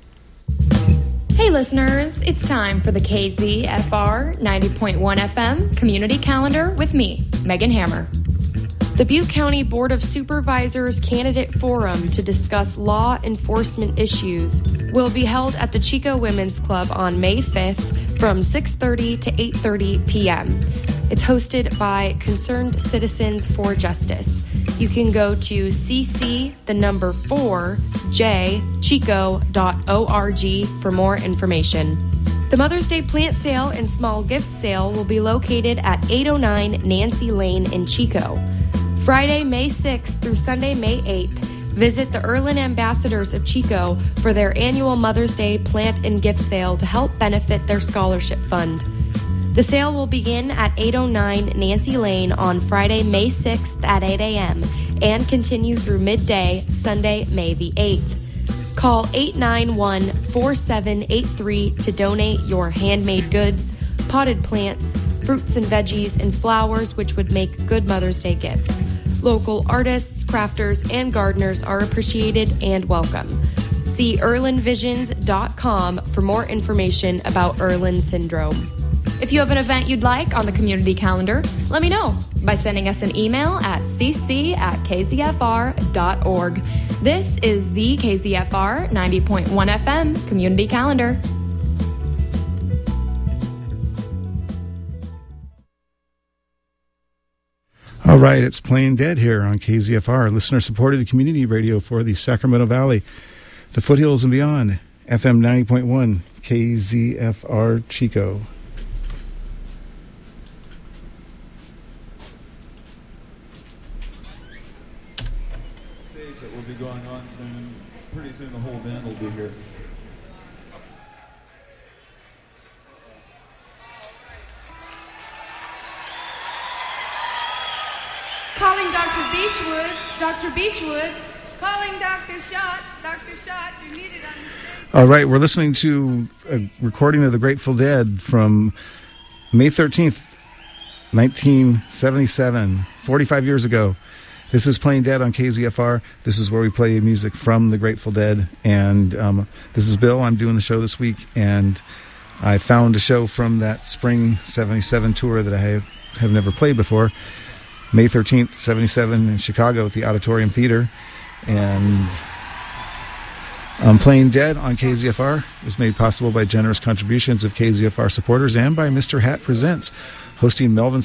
Hey listeners, it's time for the K Z F R ninety point one F M Community Calendar with me, Megan Hammer. The Butte County Board of Supervisors Candidate Forum to discuss law enforcement issues will be held at the Chico Women's Club on May fifth from six thirty to eight thirty p.m. It's hosted by Concerned Citizens for Justice. You can go to cc the number four j chico dot org for more information. The Mother's Day plant sale and small gift sale will be located at eight oh nine Nancy Lane in Chico. Friday, May sixth through Sunday, May eighth, visit the Erlin Ambassadors of Chico for their annual Mother's Day plant and gift sale to help benefit their scholarship fund. The sale will begin at eight oh nine Nancy Lane on Friday, May sixth at eight a.m. and continue through midday, Sunday, May the eighth. Call eight nine one, four seven eight three to donate your handmade goods, potted plants, fruits and veggies, and flowers which would make good Mother's Day gifts. Local artists, crafters, and gardeners are appreciated and welcome. See erlin visions dot com for more information about Erlin syndrome. If you have an event you'd like on the community calendar, let me know by sending us an email at cc at k z f r dot org. This is the K Z F R ninety point one F M Community Calendar. All right, it's Plain Dead here on K Z F R, listener-supported community radio for the Sacramento Valley, the foothills and beyond. F M ninety point one, K Z F R Chico. That will be going on soon. Pretty soon the whole band will be here. Calling Doctor Beechwood, Doctor Beechwood, calling Doctor Schott, Doctor Schott, you need it on the stage. All right, we're listening to a recording of the Grateful Dead from May thirteenth, nineteen seventy-seven, forty-five years ago. This is Plain Dead on K Z F R. This is where we play music from the Grateful Dead. And um, this is Bill. I'm doing the show this week. And I found a show from that spring seventy-seven tour that I have, have never played before. May thirteenth, seventy-seven in Chicago at the Auditorium Theater. And um, Plain Dead on K Z F R is made possible by generous contributions of K Z F R supporters and by Mister Hat Presents, hosting Melvin